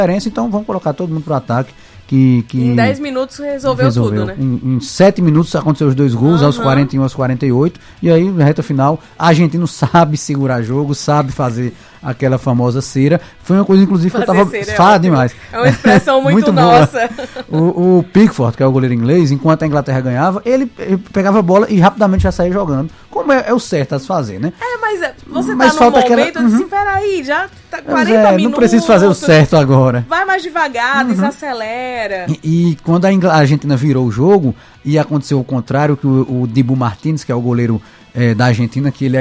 diferença, então vamos colocar todo mundo pro ataque. Que em 10 minutos resolveu tudo, né? Em 7 minutos aconteceu os 2 gols, aos 41, aos 48. E aí, na reta final, a Argentina sabe segurar jogo, sabe fazer aquela famosa cera. Foi uma coisa, inclusive, que eu tava... Fala demais. É uma expressão muito nossa. O Pickford, que é o goleiro inglês, enquanto a Inglaterra ganhava, ele pegava a bola e rapidamente já saía jogando. Como é o certo a se fazer, né? Mas você tá num momento, eu disse, peraí, já tá 40 minutos. Não preciso fazer o certo agora. Vai mais devagar, desacelera. E quando a Argentina virou o jogo, e aconteceu o contrário, que o Dibu Martínez, que é o goleiro da Argentina, que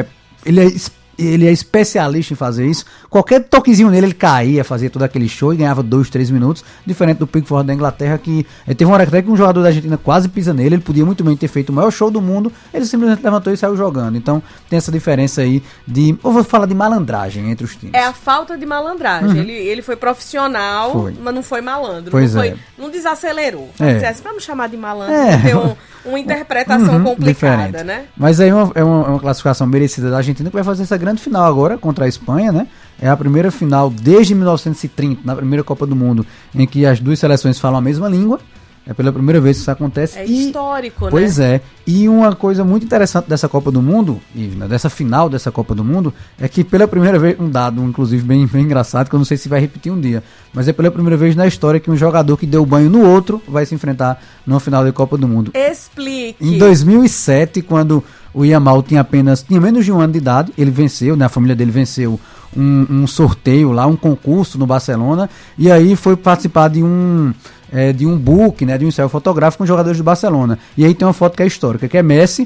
ele é especialista em fazer isso. Qualquer toquezinho nele, ele caía, fazia todo aquele show e ganhava 2, 3 minutos, diferente do Pickford da Inglaterra, que teve uma hora até que um jogador da Argentina quase pisa nele, ele podia muito bem ter feito o maior show do mundo, ele simplesmente levantou e saiu jogando. Então tem essa diferença aí eu vou falar de malandragem entre os times. É a falta de malandragem. Ele foi profissional, mas não foi malandro. Não desacelerou. Pra não chamar de malandro, tem uma interpretação complicada, diferente, né? Mas aí é uma classificação merecida da Argentina, que vai fazer essa grande final agora contra a Espanha, né? É a primeira final desde 1930, na primeira Copa do Mundo, em que as duas seleções falam a mesma língua. É pela primeira vez que isso acontece. É histórico, né? Pois é. E uma coisa muito interessante dessa Copa do Mundo, Ivna, dessa final dessa Copa do Mundo, é que pela primeira vez, um dado inclusive bem engraçado, que eu não sei se vai repetir um dia, mas é pela primeira vez na história que um jogador que deu banho no outro vai se enfrentar numa final da Copa do Mundo. Explique! Em 2007, quando o Yamal tinha menos de um ano de idade, ele venceu, né, a família dele venceu um sorteio lá, um concurso no Barcelona, e aí foi participar de um book, né, de um ensaio fotográfico com os jogadores do Barcelona. E aí tem uma foto que é histórica, que é Messi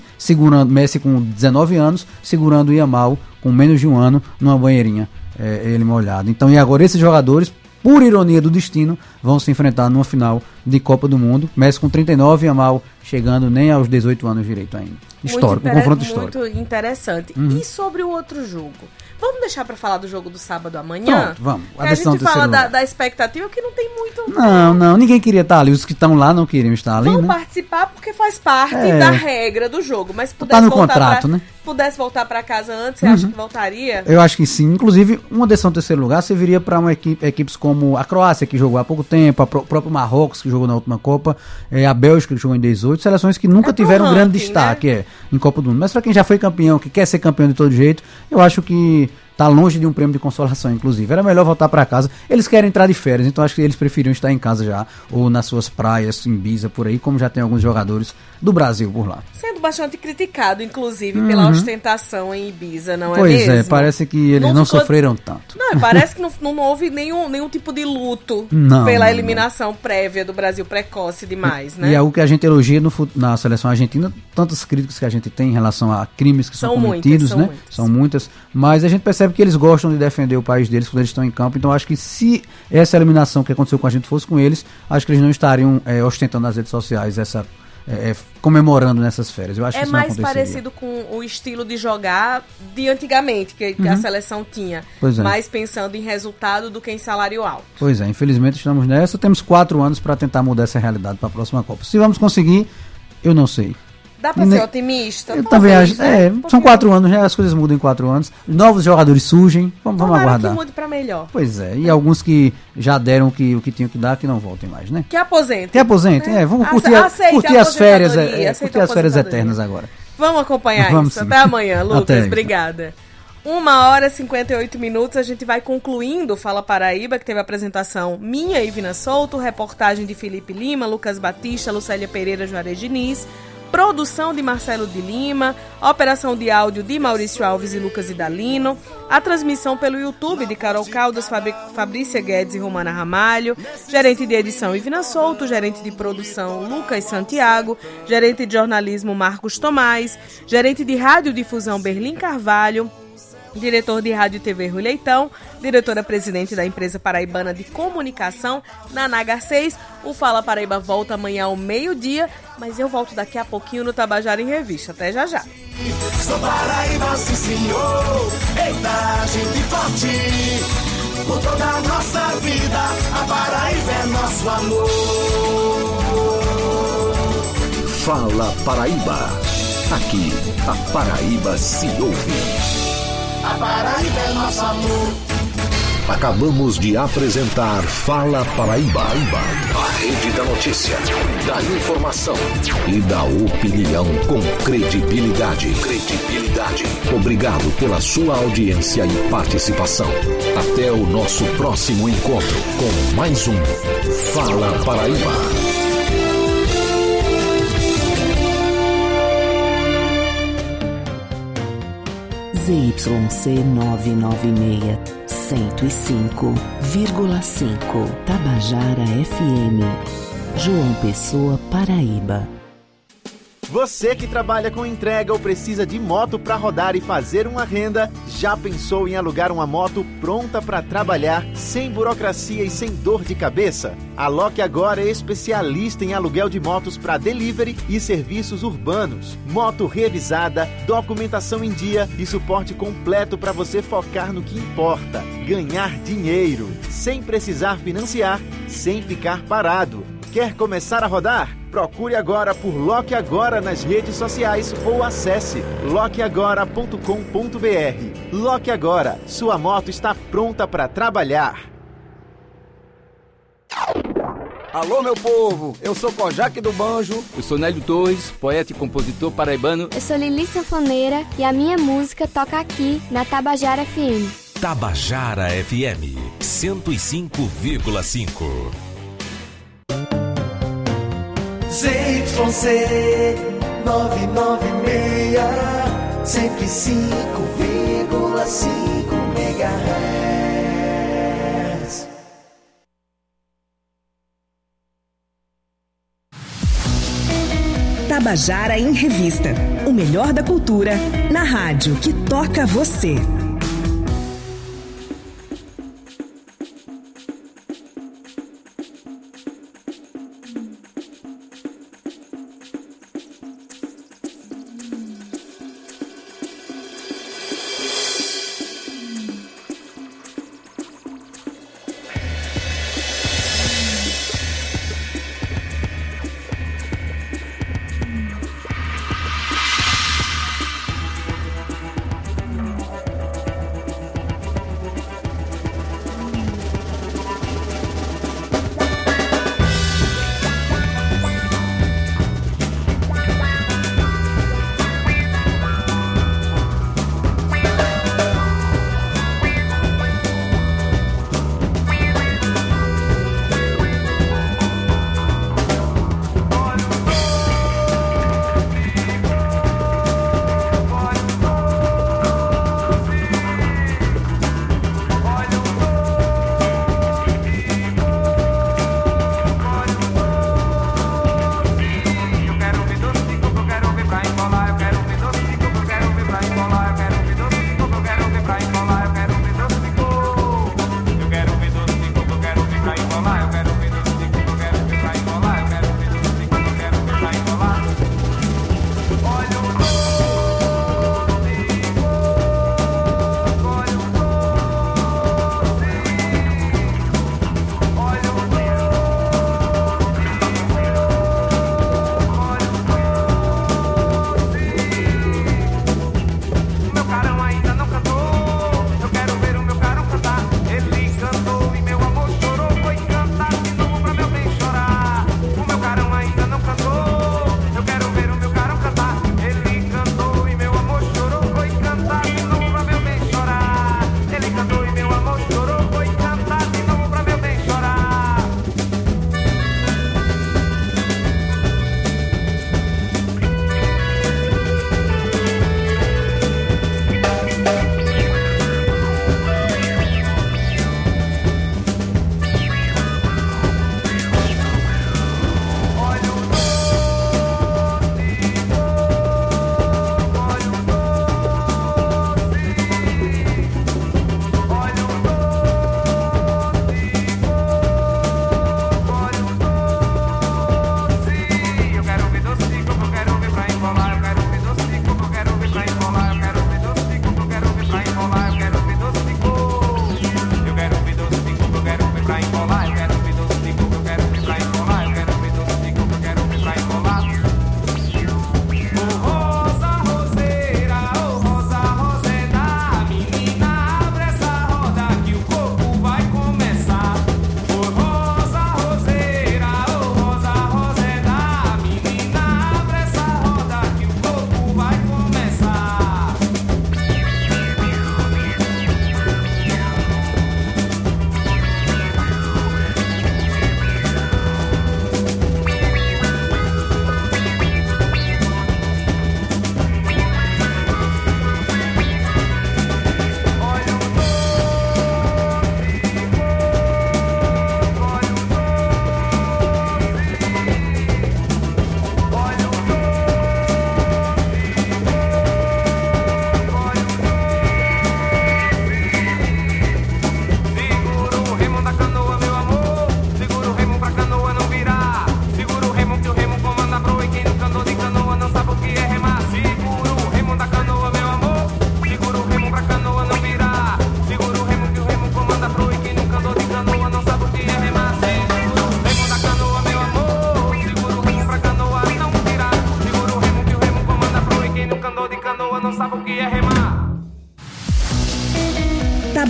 com 19 anos, segurando o Yamal com menos de um ano numa banheirinha, ele molhado. Então, e agora esses jogadores, por ironia do destino, vão se enfrentar numa final de Copa do Mundo. Messi com 39, Yamal chegando nem aos 18 anos direito ainda. Histórico, um confronto histórico. Muito interessante. E sobre o outro jogo? Vamos deixar pra falar do jogo do sábado amanhã? Pronto, vamos. A gente fala da expectativa, que não tem muito... Não, ninguém queria estar ali. Os que estão lá não queriam estar ali, vão participar porque faz parte da regra do jogo. Mas se pudesse no contrato, né? Pudesse voltar pra casa antes, você acha que voltaria? Eu acho que sim. Inclusive, uma decisão do terceiro lugar serviria para equipes como a Croácia, que jogou há pouco tempo, o próprio Marrocos, que jogou na última Copa, a Bélgica, que jogou em 18, seleções que nunca tiveram um grande destaque, né? Em Copa do Mundo. Mas para quem já foi campeão, que quer ser campeão de todo jeito, eu acho que tá longe de um prêmio de consolação, inclusive. Era melhor voltar para casa. Eles querem entrar de férias, então acho que eles preferiam estar em casa já, ou nas suas praias, em Ibiza, por aí, como já tem alguns jogadores do Brasil por lá. Sendo bastante criticado, inclusive, pela ostentação em Ibiza, não é mesmo? Pois é, parece que eles não sofreram tanto. Não, parece que não houve nenhum tipo de luto pela eliminação prévia do Brasil, precoce demais, né? E é algo que a gente elogia na seleção argentina, tantas críticas que a gente tem em relação a crimes que são cometidos, né? São muitas, mas a gente percebe que eles gostam de defender o país deles quando eles estão em campo, então acho que se essa eliminação que aconteceu com a gente fosse com eles, acho que eles não estariam ostentando nas redes sociais comemorando nessas férias. Eu acho que isso mais parecido com o estilo de jogar de antigamente, que a seleção tinha, mais pensando em resultado do que em salário alto. Pois é, infelizmente estamos nessa, temos 4 anos para tentar mudar essa realidade para a próxima Copa. Se vamos conseguir, eu não sei. Dá pra ser otimista? Eu também acho. São 4 anos, né? As coisas mudam em 4 anos. Novos jogadores surgem. Vamos aguardar. Que mude pra melhor. Pois é. E alguns que já deram o que tinham que dar, que não voltem mais, né? Que aposentem. Vamos curtir as férias. Curtir as férias eternas agora. Vamos acompanhar isso. Até amanhã, Lucas. Obrigada. 1h58. A gente vai concluindo o Fala Paraíba, que teve a apresentação minha, Ivna Souto, reportagem de Felipe Lima, Lucas Batista, Lucélia Pereira, Juarez Diniz, produção de Marcelo de Lima, operação de áudio de Maurício Alves e Lucas Idalino, a transmissão pelo YouTube de Carol Caldas, Fabrícia Guedes e Romana Ramalho, gerente de edição Ivna Souto, gerente de produção Lucas Santiago, gerente de jornalismo Marcos Tomás, gerente de radiodifusão Berlim Carvalho, diretor de Rádio e TV Rui Leitão, diretora-presidente da empresa paraibana de comunicação, Nanaga 6. O Fala Paraíba volta amanhã ao meio-dia, mas eu volto daqui a pouquinho no Tabajara em Revista. Até já já. Sou Paraíba, sim senhor, eita, gente forte, por toda a nossa vida, a Paraíba é nosso amor. Fala Paraíba, aqui a Paraíba se ouve. A Paraíba é nosso amor. Acabamos de apresentar Fala Paraíba, a rede da notícia, da informação e da opinião com credibilidade. Obrigado pela sua audiência e participação. Até o nosso próximo encontro com mais um Fala Paraíba. ZYC 996, 105,5 Tabajara FM, João Pessoa, Paraíba. Você que trabalha com entrega ou precisa de moto para rodar e fazer uma renda, já pensou em alugar uma moto pronta para trabalhar, sem burocracia e sem dor de cabeça? A Loque Agora é especialista em aluguel de motos para delivery e serviços urbanos. Moto revisada, documentação em dia e suporte completo para você focar no que importa: ganhar dinheiro, sem precisar financiar, sem ficar parado. Quer começar a rodar? Procure agora por Loque Agora nas redes sociais ou acesse loqueagora.com.br. Loque Agora, sua moto está pronta para trabalhar. Alô, meu povo, eu sou Kojak do Banjo. Eu sou Nélio Torres, poeta e compositor paraibano. Eu sou Lili Sanfoneira e a minha música toca aqui na Tabajara FM. Tabajara FM 105,5. ZYC 996, 105,5 MHz. Tabajara em Revista. O melhor da cultura na rádio que toca você.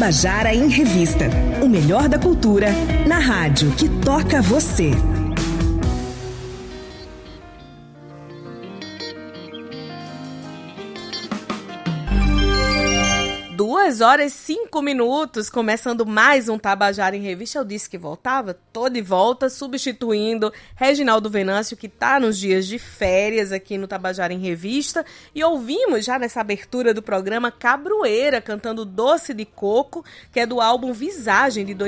Tabajara em Revista. O melhor da cultura na rádio que toca você. 2h05, começando mais um Tabajara em Revista. Eu disse que voltava, tô de volta, substituindo Reginaldo Venâncio, que tá nos dias de férias aqui no Tabajara em Revista. E ouvimos já nessa abertura do programa Cabroeira cantando Doce de Coco, que é do álbum Visagem, de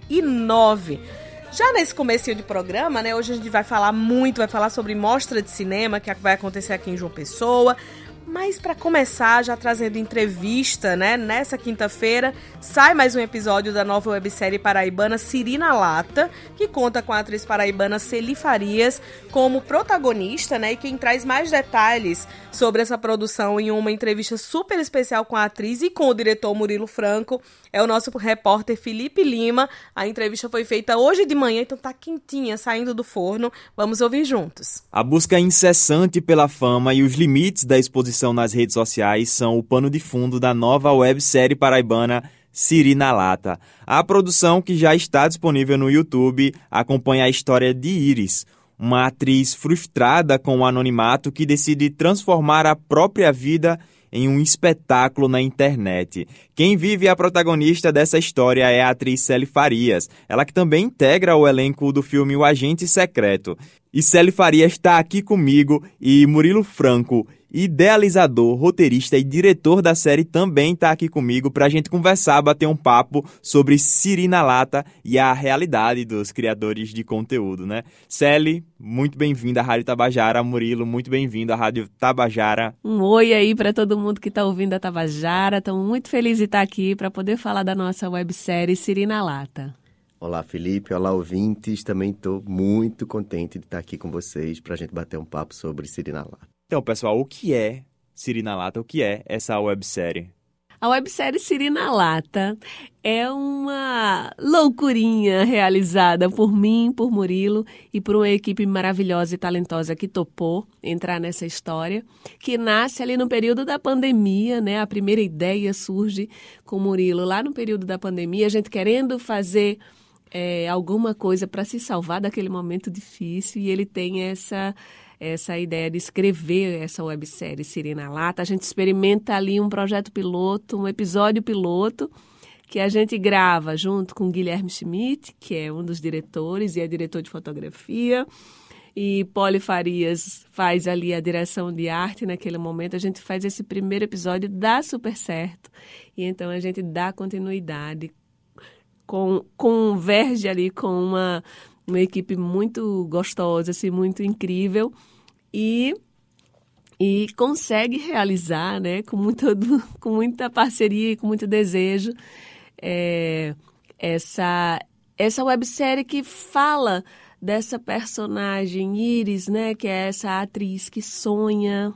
2009. Já nesse comecinho de programa, né, hoje a gente vai falar sobre mostra de cinema, que vai acontecer aqui em João Pessoa. Mas para começar, já trazendo entrevista, né? Nessa quinta-feira sai mais um episódio da nova websérie paraibana Siri na Lata, que conta com a atriz paraibana Celi Farias como protagonista, né? E quem traz mais detalhes sobre essa produção em uma entrevista super especial com a atriz e com o diretor Murilo Franco é o nosso repórter Felipe Lima. A entrevista foi feita hoje de manhã, então tá quentinha, saindo do forno. Vamos ouvir juntos. A busca incessante pela fama e os limites da exposição nas redes sociais são o pano de fundo da nova websérie paraibana Siri na Lata. A produção, que já está disponível no YouTube, acompanha a história de Iris, uma atriz frustrada com o anonimato que decide transformar a própria vida em um espetáculo na internet. Quem vive a protagonista dessa história é a atriz Celi Farias, ela que também integra o elenco do filme O Agente Secreto. E Celi Farias está aqui comigo e Murilo Franco, idealizador, roteirista e diretor da série, também está aqui comigo para a gente conversar, bater um papo sobre Siri na Lata e a realidade dos criadores de conteúdo, né? Celi, muito bem-vinda à Rádio Tabajara. Murilo, muito bem-vindo à Rádio Tabajara. Um oi aí para todo mundo que está ouvindo a Tabajara. Estamos muito felizes de estar aqui para poder falar da nossa websérie Siri na Lata. Olá, Felipe. Olá, ouvintes. Também estou muito contente de estar aqui com vocês para a gente bater um papo sobre Siri na Lata. Então, pessoal, o que é Siri na Lata? O que é essa websérie? A websérie Siri na Lata é uma loucurinha realizada por mim, por Murilo e por uma equipe maravilhosa e talentosa que topou entrar nessa história, que nasce ali no período da pandemia, né? A primeira ideia surge com o Murilo lá no período da pandemia, a gente querendo fazer alguma coisa para se salvar daquele momento difícil, e ele tem essa ideia de escrever essa websérie Siri na Lata. A gente experimenta ali um projeto piloto, um episódio piloto, que a gente grava junto com Guilherme Schmidt, que é um dos diretores e é diretor de fotografia, e Poli Farias faz ali a direção de arte naquele momento. A gente faz esse primeiro episódio, dá super certo, e então a gente dá continuidade, converge ali com uma equipe muito gostosa, assim, muito incrível, e consegue realizar, né, com muita parceria e com muito desejo, essa websérie que fala dessa personagem Iris, né, que é essa atriz que sonha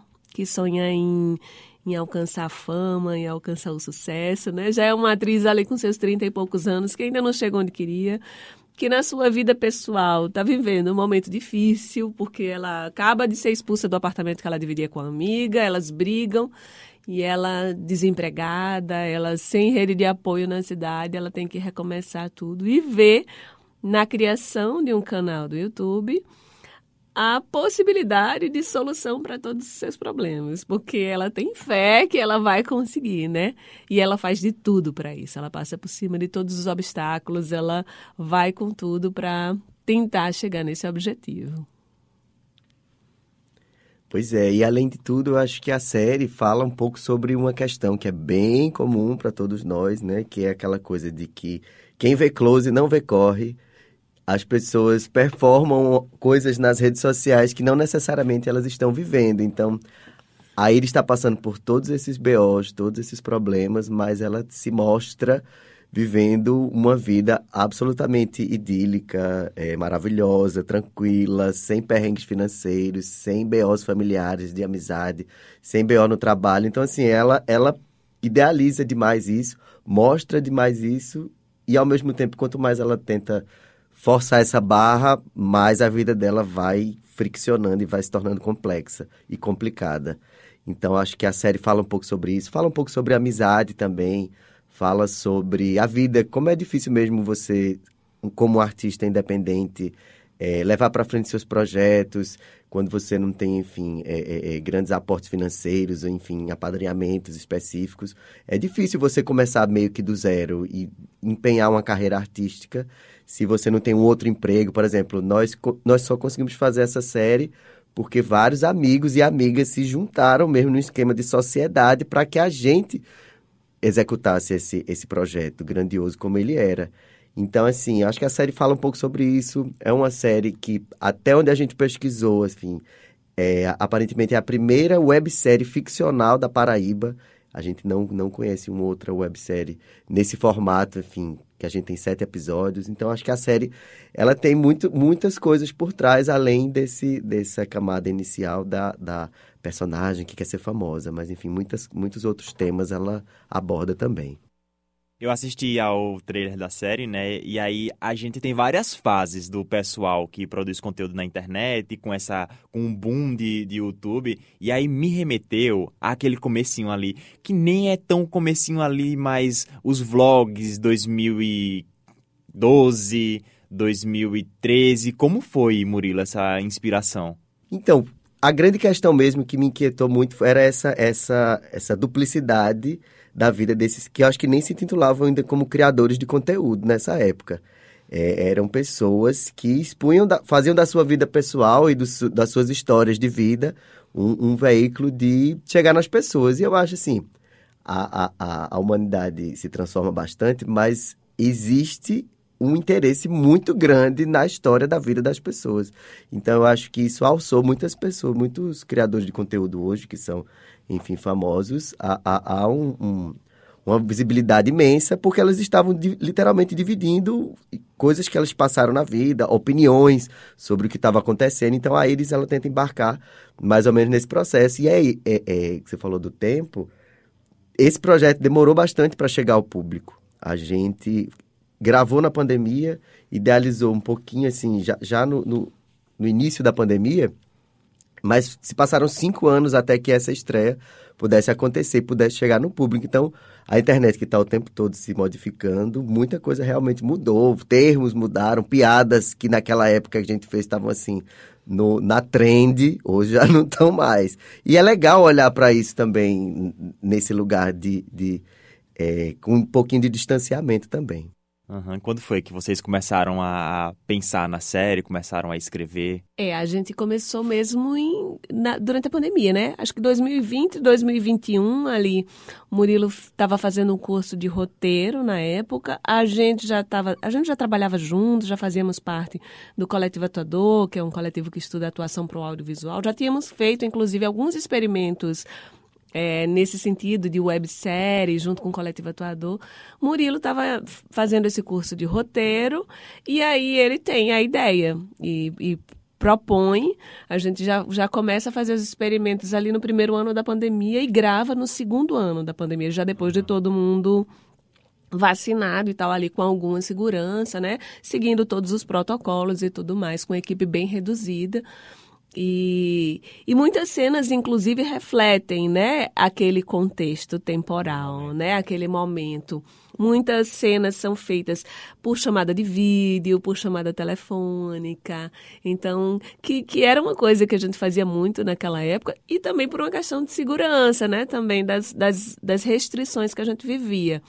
em alcançar a fama, em alcançar o sucesso, né? Já é uma atriz ali com seus 30 e poucos anos, que ainda não chegou onde queria, que na sua vida pessoal está vivendo um momento difícil, porque ela acaba de ser expulsa do apartamento que ela dividia com a amiga, elas brigam, e ela desempregada, ela sem rede de apoio na cidade, ela tem que recomeçar tudo e ver na criação de um canal do YouTube a possibilidade de solução para todos os seus problemas, porque ela tem fé que ela vai conseguir, né? E ela faz de tudo para isso, ela passa por cima de todos os obstáculos, ela vai com tudo para tentar chegar nesse objetivo. Pois é, e além de tudo, eu acho que a série fala um pouco sobre uma questão que é bem comum para todos nós, né? Que é aquela coisa de que quem vê close não vê corre. As pessoas performam coisas nas redes sociais que não necessariamente elas estão vivendo. Então, a Iris está passando por todos esses BOs, todos esses problemas, mas ela se mostra vivendo uma vida absolutamente idílica, maravilhosa, tranquila, sem perrengues financeiros, sem BOs familiares, de amizade, sem BO no trabalho. Então, assim, ela idealiza demais isso, mostra demais isso, e ao mesmo tempo, quanto mais ela tenta forçar essa barra, mais a vida dela vai friccionando e vai se tornando complexa e complicada. Então, acho que a série fala um pouco sobre isso, fala um pouco sobre amizade também, fala sobre a vida, como é difícil mesmo você, como artista independente, levar para frente seus projetos, quando você não tem, enfim, grandes aportes financeiros, ou, enfim, apadrinhamentos específicos. É difícil você começar meio que do zero e empenhar uma carreira artística se você não tem um outro emprego. Por exemplo, nós só conseguimos fazer essa série porque vários amigos e amigas se juntaram mesmo no esquema de sociedade para que a gente executasse esse projeto grandioso como ele era. Então, assim, acho que a série fala um pouco sobre isso. É uma série que, até onde a gente pesquisou, assim, aparentemente é a primeira websérie ficcional da Paraíba. A gente não conhece uma outra websérie nesse formato, enfim, que a gente tem 7 episódios. Então, acho que a série, ela tem muitas coisas por trás, além dessa camada inicial da personagem que quer ser famosa. Mas, enfim, muitos outros temas ela aborda também. Eu assisti ao trailer da série, né? E aí a gente tem várias fases do pessoal que produz conteúdo na internet, com um boom de YouTube. E aí me remeteu àquele comecinho ali, que nem é tão comecinho ali, mas os vlogs 2012, 2013. Como foi, Murilo, essa inspiração? Então, a grande questão mesmo que me inquietou muito era essa duplicidade da vida desses, que eu acho que nem se intitulavam ainda como criadores de conteúdo nessa época. Eram pessoas que faziam da sua vida pessoal e das suas histórias de vida um veículo de chegar nas pessoas. E eu acho assim, a humanidade se transforma bastante, mas existe um interesse muito grande na história da vida das pessoas. Então, eu acho que isso alçou muitas pessoas, muitos criadores de conteúdo hoje, que são, enfim, famosos, a uma visibilidade imensa, porque elas estavam literalmente dividindo coisas que elas passaram na vida, opiniões sobre o que estava acontecendo. Então, a Iris, ela tenta embarcar mais ou menos nesse processo. E aí, que você falou do tempo, esse projeto demorou bastante para chegar ao público. A gente gravou na pandemia, idealizou um pouquinho, assim, já no início da pandemia, mas se passaram 5 anos até que essa estreia pudesse acontecer, pudesse chegar no público. Então, a internet que está o tempo todo se modificando, muita coisa realmente mudou, termos mudaram, piadas que naquela época que a gente fez estavam assim, na trend, hoje já não estão mais. E é legal olhar para isso também, nesse lugar com um pouquinho de distanciamento também. Uhum. Quando foi que vocês começaram a pensar na série, começaram a escrever? A gente começou mesmo durante a pandemia, né? Acho que 2020, 2021, ali, o Murilo estava fazendo um curso de roteiro na época. A gente já trabalhava juntos, já fazíamos parte do Coletivo Atuador, que é um coletivo que estuda atuação para o audiovisual. Já tínhamos feito, inclusive, alguns experimentos nesse sentido de websérie, junto com o Coletivo Atuador. Murilo estava fazendo esse curso de roteiro e aí ele tem a ideia e propõe. A gente já começa a fazer os experimentos ali no primeiro ano da pandemia e grava no segundo ano da pandemia, já depois de todo mundo vacinado e tal, ali com alguma segurança, né? Seguindo todos os protocolos e tudo mais, com a equipe bem reduzida. E muitas cenas, inclusive, refletem, né, aquele contexto temporal, né, aquele momento. Muitas cenas são feitas por chamada de vídeo, por chamada telefônica. Então, que era uma coisa que a gente fazia muito naquela época e também por uma questão de segurança, né, também das restrições que a gente vivia.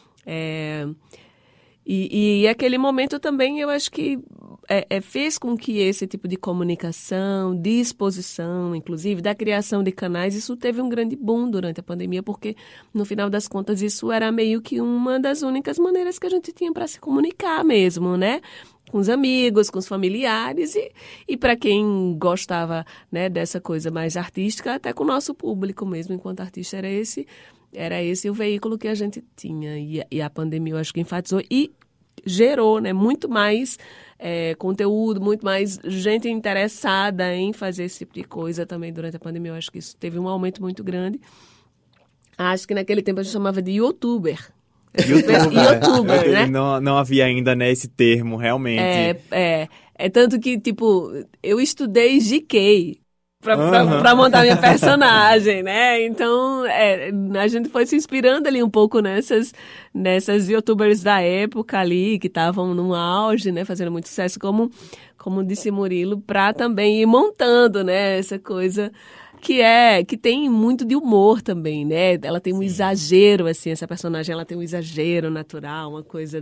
E aquele momento também, eu acho que fez com que esse tipo de comunicação, de exposição, inclusive, da criação de canais, isso teve um grande boom durante a pandemia, porque, no final das contas, isso era meio que uma das únicas maneiras que a gente tinha para se comunicar mesmo, né? Com os amigos, com os familiares e para quem gostava, né, dessa coisa mais artística, até com o nosso público mesmo, enquanto artista, era esse o veículo que a gente tinha. E a pandemia, eu acho que enfatizou e gerou, né, muito mais conteúdo, muito mais gente interessada em fazer esse tipo de coisa também durante a pandemia. Eu acho que isso teve um aumento muito grande. Acho que naquele tempo a gente chamava de youtuber. YouTuber, né? Não havia ainda, né, esse termo, realmente. Tanto que, tipo, eu estudei GK para montar minha personagem, né? Então, a gente foi se inspirando ali um pouco nessas youtubers da época ali, que estavam no auge, né? Fazendo muito sucesso, como disse Murilo, para também ir montando, né? Essa coisa que tem muito de humor também, né? Ela tem um exagero, assim, essa personagem, ela tem um exagero natural, uma coisa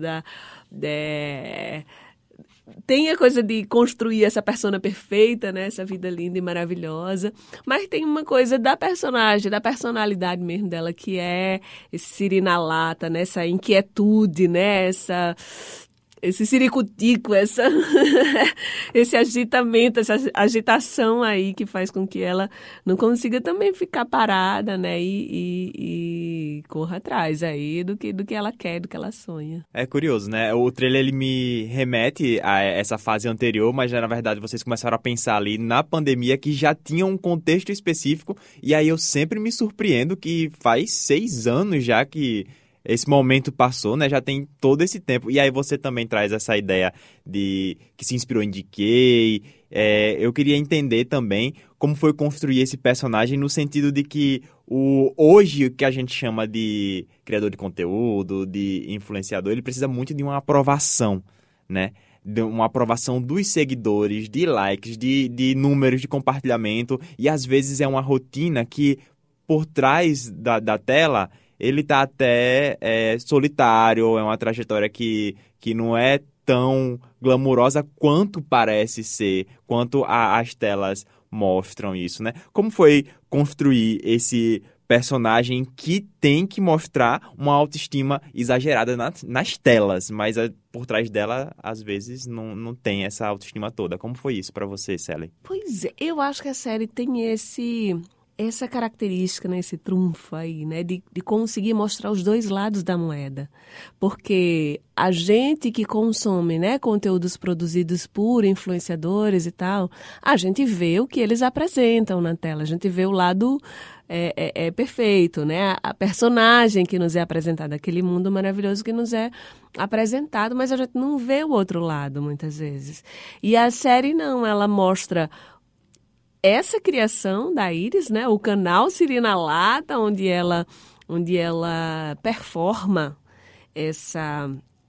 tem a coisa de construir essa persona perfeita, né? Essa vida linda e maravilhosa. Mas tem uma coisa da personagem, da personalidade mesmo dela, que é esse siri na lata, né? Essa inquietude, né? Esse ciricutico, esse agitamento, essa agitação aí que faz com que ela não consiga também ficar parada, né? E corra atrás aí do que ela quer, do que ela sonha. É curioso, né? O trailer, ele me remete a essa fase anterior, mas na verdade vocês começaram a pensar ali na pandemia, que já tinha um contexto específico, e aí eu sempre me surpreendo que faz 6 anos já que esse momento passou, né? Já tem todo esse tempo. E aí você também traz essa ideia de que se inspirou em Decay. Eu queria entender também como foi construir esse personagem, no sentido de que hoje o que a gente chama de criador de conteúdo, de influenciador, ele precisa muito de uma aprovação, né? De uma aprovação dos seguidores, de likes, de números de compartilhamento. E às vezes é uma rotina que, por trás da tela, ele está até solitário, é uma trajetória que não é tão glamurosa quanto parece ser, quanto as telas mostram isso, né? Como foi construir esse personagem que tem que mostrar uma autoestima exagerada nas telas, mas por trás dela, às vezes, não tem essa autoestima toda. Como foi isso para você, Sally? Pois é, eu acho que a série tem essa característica, né, esse trunfo aí, né, de conseguir mostrar os dois lados da moeda. Porque a gente que consome, né, conteúdos produzidos por influenciadores e tal, a gente vê o que eles apresentam na tela, a gente vê o lado perfeito, né, a personagem que nos é apresentada, aquele mundo maravilhoso que nos é apresentado, mas a gente não vê o outro lado, muitas vezes. E a série não, ela mostra essa criação da Iris, né, o canal Siri na Lata, onde ela performa essa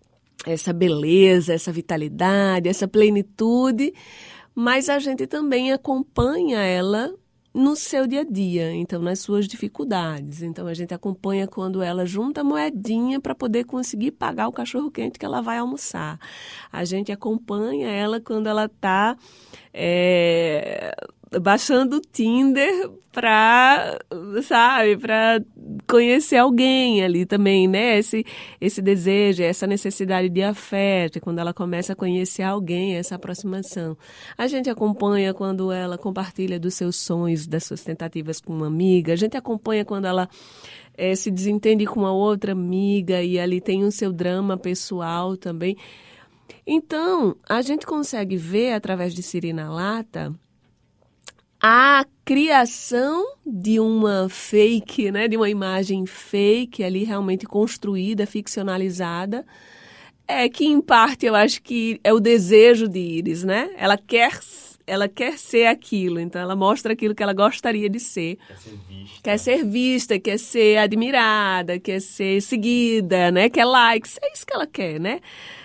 beleza, essa vitalidade, essa plenitude, mas a gente também acompanha ela no seu dia a dia, então nas suas dificuldades. Então a gente acompanha quando ela junta moedinha para poder conseguir pagar o cachorro-quente que ela vai almoçar. A gente acompanha ela quando ela está baixando o Tinder para conhecer alguém ali também, né? Esse desejo, essa necessidade de afeto, quando ela começa a conhecer alguém, essa aproximação. A gente acompanha quando ela compartilha dos seus sonhos, das suas tentativas com uma amiga. A gente acompanha quando ela se desentende com uma outra amiga e ali tem o seu drama pessoal também. Então, a gente consegue ver, através de Siri na Lata, a criação de uma fake, né, de uma imagem fake ali realmente construída, ficcionalizada, que em parte eu acho que é o desejo de Iris, né? Ela quer ser aquilo, então ela mostra aquilo que ela gostaria de ser. Quer ser vista, quer ser admirada, quer ser seguida, né? Quer likes, é isso que ela quer, né?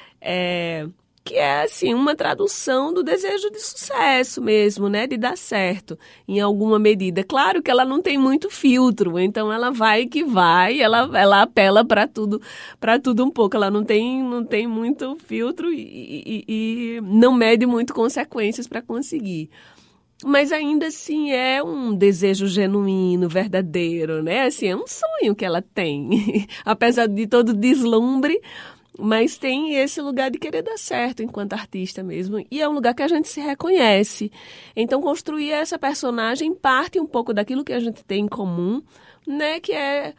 Que é, assim, uma tradução do desejo de sucesso mesmo, né? De dar certo, em alguma medida. Claro que ela não tem muito filtro, então ela vai que vai, ela apela para tudo um pouco. Ela não tem muito filtro e não mede muito consequências para conseguir. Mas ainda assim é um desejo genuíno, verdadeiro, né? Assim, é um sonho que ela tem, apesar de todo deslumbre. Mas tem esse lugar de querer dar certo enquanto artista mesmo. E é um lugar que a gente se reconhece. Então, construir essa personagem parte um pouco daquilo que a gente tem em comum, né? Que é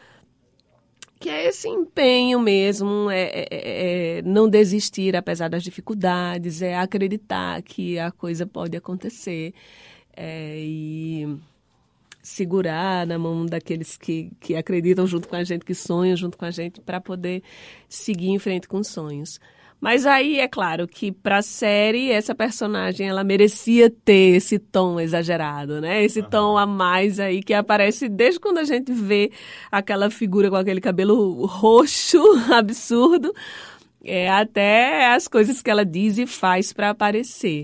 esse empenho mesmo, não desistir apesar das dificuldades, é acreditar que a coisa pode acontecer. E segurar na mão daqueles que acreditam junto com a gente, que sonham junto com a gente, para poder seguir em frente com os sonhos. Mas aí é claro que para a série essa personagem ela merecia ter esse tom exagerado, né? Esse tom a mais aí que aparece desde quando a gente vê aquela figura com aquele cabelo roxo absurdo, até as coisas que ela diz e faz para aparecer.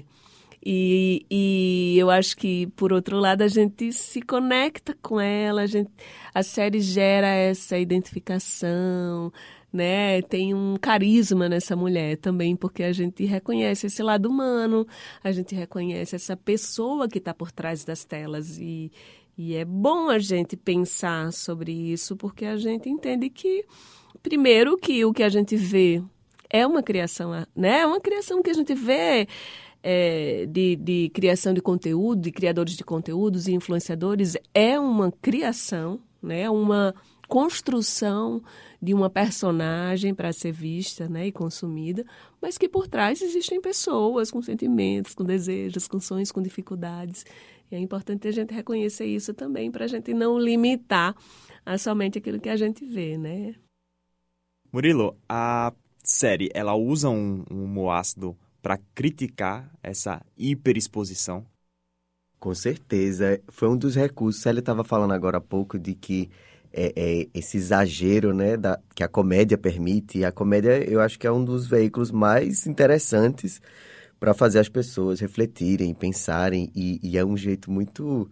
E eu acho que, por outro lado, a gente se conecta com ela, a série gera essa identificação, né? Tem um carisma nessa mulher também, porque a gente reconhece esse lado humano, a gente reconhece essa pessoa que está por trás das telas e é bom a gente pensar sobre isso, porque a gente entende que, primeiro, que o que a gente vê é uma criação, né? É uma criação que a gente vê de criação de conteúdo, de criadores de conteúdos e influenciadores, é uma criação, né? Uma construção de uma personagem para ser vista, né, e consumida, mas que por trás existem pessoas com sentimentos, com desejos, com sonhos, com dificuldades. E é importante a gente reconhecer isso também, para a gente não limitar a somente aquilo que a gente vê, né? Murilo, a série, ela usa um humor ácido para criticar essa hiperexposição? Com certeza. Foi um dos recursos. Célia estava falando agora há pouco de que esse exagero, né, que a comédia permite. E a comédia, eu acho que é um dos veículos mais interessantes para fazer as pessoas refletirem, pensarem. E é um jeito muito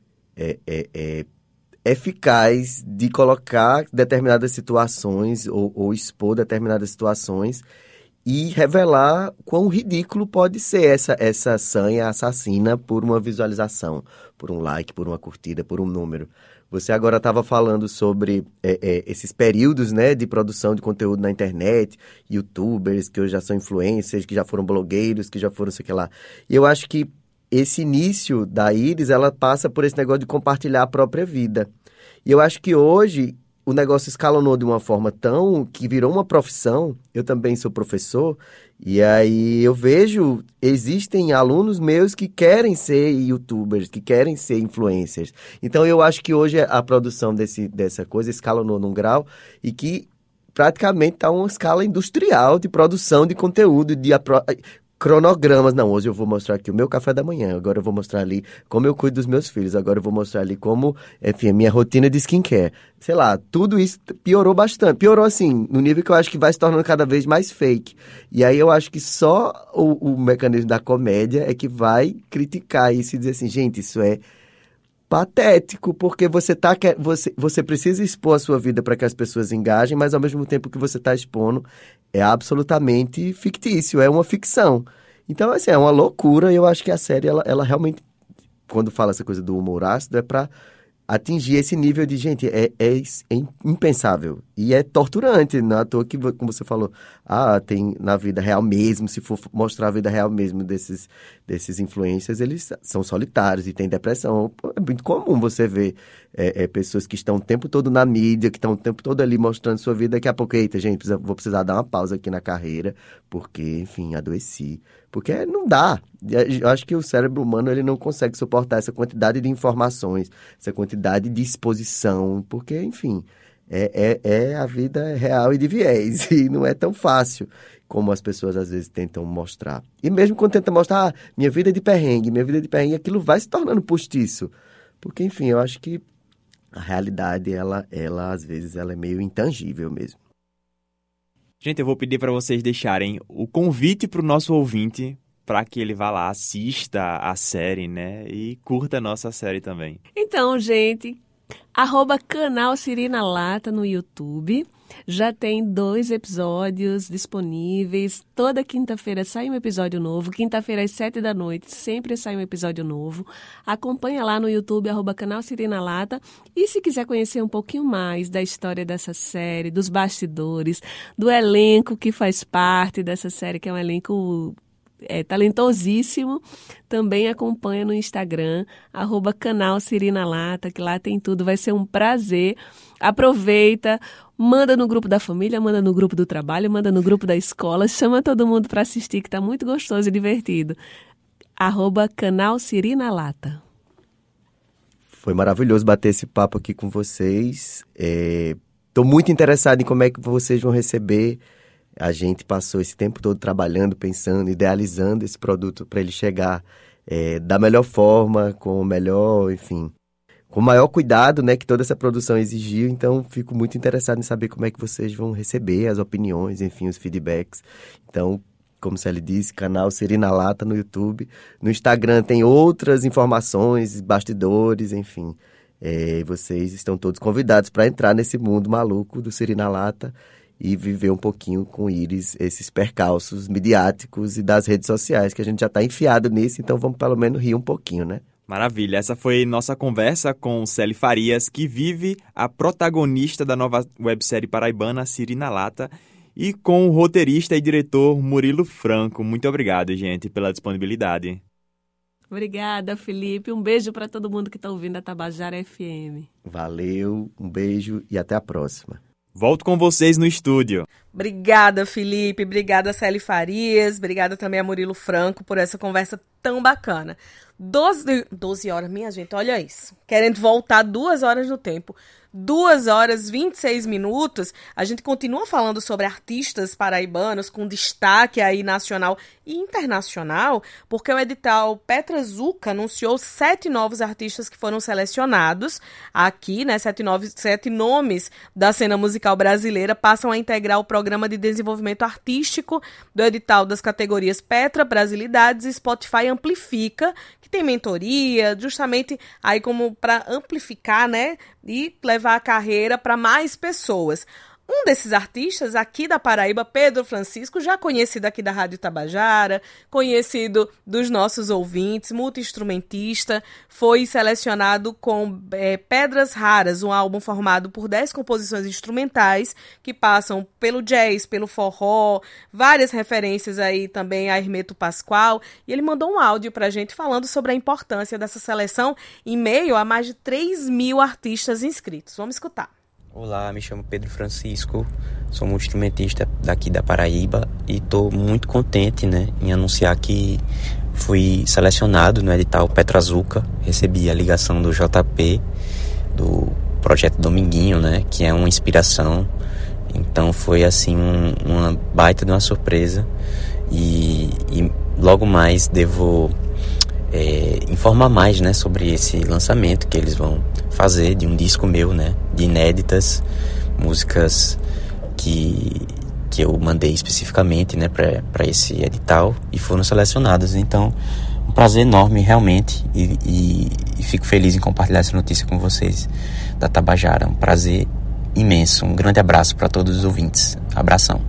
eficaz de colocar determinadas situações ou expor determinadas situações e revelar quão ridículo pode ser essa sanha assassina por uma visualização, por um like, por uma curtida, por um número. Você agora estava falando sobre esses períodos, né, de produção de conteúdo na internet, youtubers que hoje já são influencers, que já foram blogueiros, que já foram sei que lá. E eu acho que esse início da Iris, ela passa por esse negócio de compartilhar a própria vida. E eu acho que hoje o negócio escalonou de uma forma tão que virou uma profissão. Eu também sou professor, e aí eu vejo, existem alunos meus que querem ser youtubers, que querem ser influencers. Então eu acho que hoje a produção dessa coisa escalonou num grau e que praticamente está uma escala industrial de produção de conteúdo, cronogramas. Não, hoje eu vou mostrar aqui o meu café da manhã, agora eu vou mostrar ali como eu cuido dos meus filhos, agora eu vou mostrar ali como, enfim, a minha rotina de skincare. Sei lá, tudo isso piorou bastante. Piorou assim, no nível que eu acho que vai se tornando cada vez mais fake. E aí eu acho que só o mecanismo da comédia é que vai criticar isso e dizer assim, gente, isso é patético, porque você precisa expor a sua vida para que as pessoas engajem, mas ao mesmo tempo que você está expondo é absolutamente fictício, é uma ficção. Então, assim, é uma loucura, e eu acho que a série, ela realmente, quando fala essa coisa do humor ácido, é para atingir esse nível de, gente, é impensável. E é torturante, não é à toa que, como você falou, tem na vida real mesmo, se for mostrar a vida real mesmo desses influencers, eles são solitários e têm depressão. É muito comum você ver pessoas que estão o tempo todo na mídia, que estão o tempo todo ali mostrando sua vida, daqui a pouco, eita, gente, vou precisar dar uma pausa aqui na carreira, porque, enfim, adoeci. Porque não dá. Eu acho que o cérebro humano ele não consegue suportar essa quantidade de informações, essa quantidade de exposição, porque, enfim, a vida real e de viés, e não é tão fácil como as pessoas às vezes tentam mostrar. E mesmo quando tentam mostrar, minha vida é de perrengue, aquilo vai se tornando postiço. Porque, enfim, eu acho que a realidade, ela às vezes, ela é meio intangível mesmo. Gente, eu vou pedir para vocês deixarem o convite para o nosso ouvinte para que ele vá lá, assista a série, né? E curta a nossa série também. Então, gente, @canal Siri na Lata no YouTube. Já tem 2 episódios disponíveis. Toda quinta-feira sai um episódio novo. Quinta-feira às 7h sempre sai um episódio novo. Acompanha lá no YouTube, @canal Siri na Lata. E se quiser conhecer um pouquinho mais da história dessa série, dos bastidores, do elenco que faz parte dessa série, que é um elenco talentosíssimo, também acompanha no Instagram, @canal Siri na Lata, que lá tem tudo, vai ser um prazer. Aproveita, manda no grupo da família, manda no grupo do trabalho, manda no grupo da escola, chama todo mundo para assistir, que tá muito gostoso e divertido. @canal Siri na Lata. Foi maravilhoso bater esse papo aqui com vocês. Tô muito interessado em como é que vocês vão receber A gente passou esse tempo todo trabalhando, pensando, idealizando esse produto para ele chegar da melhor forma, com o melhor, enfim, com o maior cuidado, né, que toda essa produção exigiu. Então, fico muito interessado em saber como é que vocês vão receber as opiniões, enfim, os feedbacks. Então, como Celi disse, canal Siri na Lata no YouTube. No Instagram tem outras informações, bastidores, enfim. Vocês estão todos convidados para entrar nesse mundo maluco do Siri na Lata e viver um pouquinho com Iris esses percalços midiáticos e das redes sociais, que a gente já está enfiado nisso, então vamos pelo menos rir um pouquinho, né? Maravilha, essa foi nossa conversa com Celi Farias, que vive a protagonista da nova websérie paraibana Siri na Lata, e com o roteirista e diretor Murilo Franco. Muito obrigado, gente, pela disponibilidade. Obrigada, Felipe. Um beijo para todo mundo que está ouvindo a Tabajara FM. Valeu, um beijo e até a próxima. Volto com vocês no estúdio. Obrigada, Felipe. Obrigada, Celi Farias. Obrigada também a Murilo Franco por essa conversa tão bacana. 12 horas, minha gente, olha isso. Querendo voltar 2 horas no tempo. 2 horas e 26 minutos, a gente continua falando sobre artistas paraibanos com destaque aí nacional e internacional, porque o edital Petra Zucca anunciou 7 novos artistas que foram selecionados aqui, né? 7 nomes da cena musical brasileira passam a integrar o Programa de Desenvolvimento Artístico do edital das categorias Petra, Brasilidades e Spotify Amplifica, que tem mentoria, justamente aí como para amplificar, né? E levar a carreira para mais pessoas. Um desses artistas aqui da Paraíba, Pedro Francisco, já conhecido aqui da Rádio Tabajara, conhecido dos nossos ouvintes, multi-instrumentista, foi selecionado com Pedras Raras, um álbum formado por 10 composições instrumentais que passam pelo jazz, pelo forró, várias referências aí também a Hermeto Pascoal, e ele mandou um áudio pra gente falando sobre a importância dessa seleção em meio a mais de 3.000 artistas inscritos. Vamos escutar. Olá, me chamo Pedro Francisco, sou um instrumentista daqui da Paraíba e estou muito contente, né, em anunciar que fui selecionado no edital Petra Zucca. Recebi a ligação do JP, do projeto Dominguinho, né, que é uma inspiração. Então foi assim uma baita de uma surpresa e logo mais devo informar mais, né, sobre esse lançamento que eles vão fazer de um disco meu, né, de inéditas músicas que eu mandei especificamente, né, para esse edital e foram selecionadas. Então, um prazer enorme realmente e fico feliz em compartilhar essa notícia com vocês da Tabajara. Um prazer imenso. Um grande abraço para todos os ouvintes. Abração.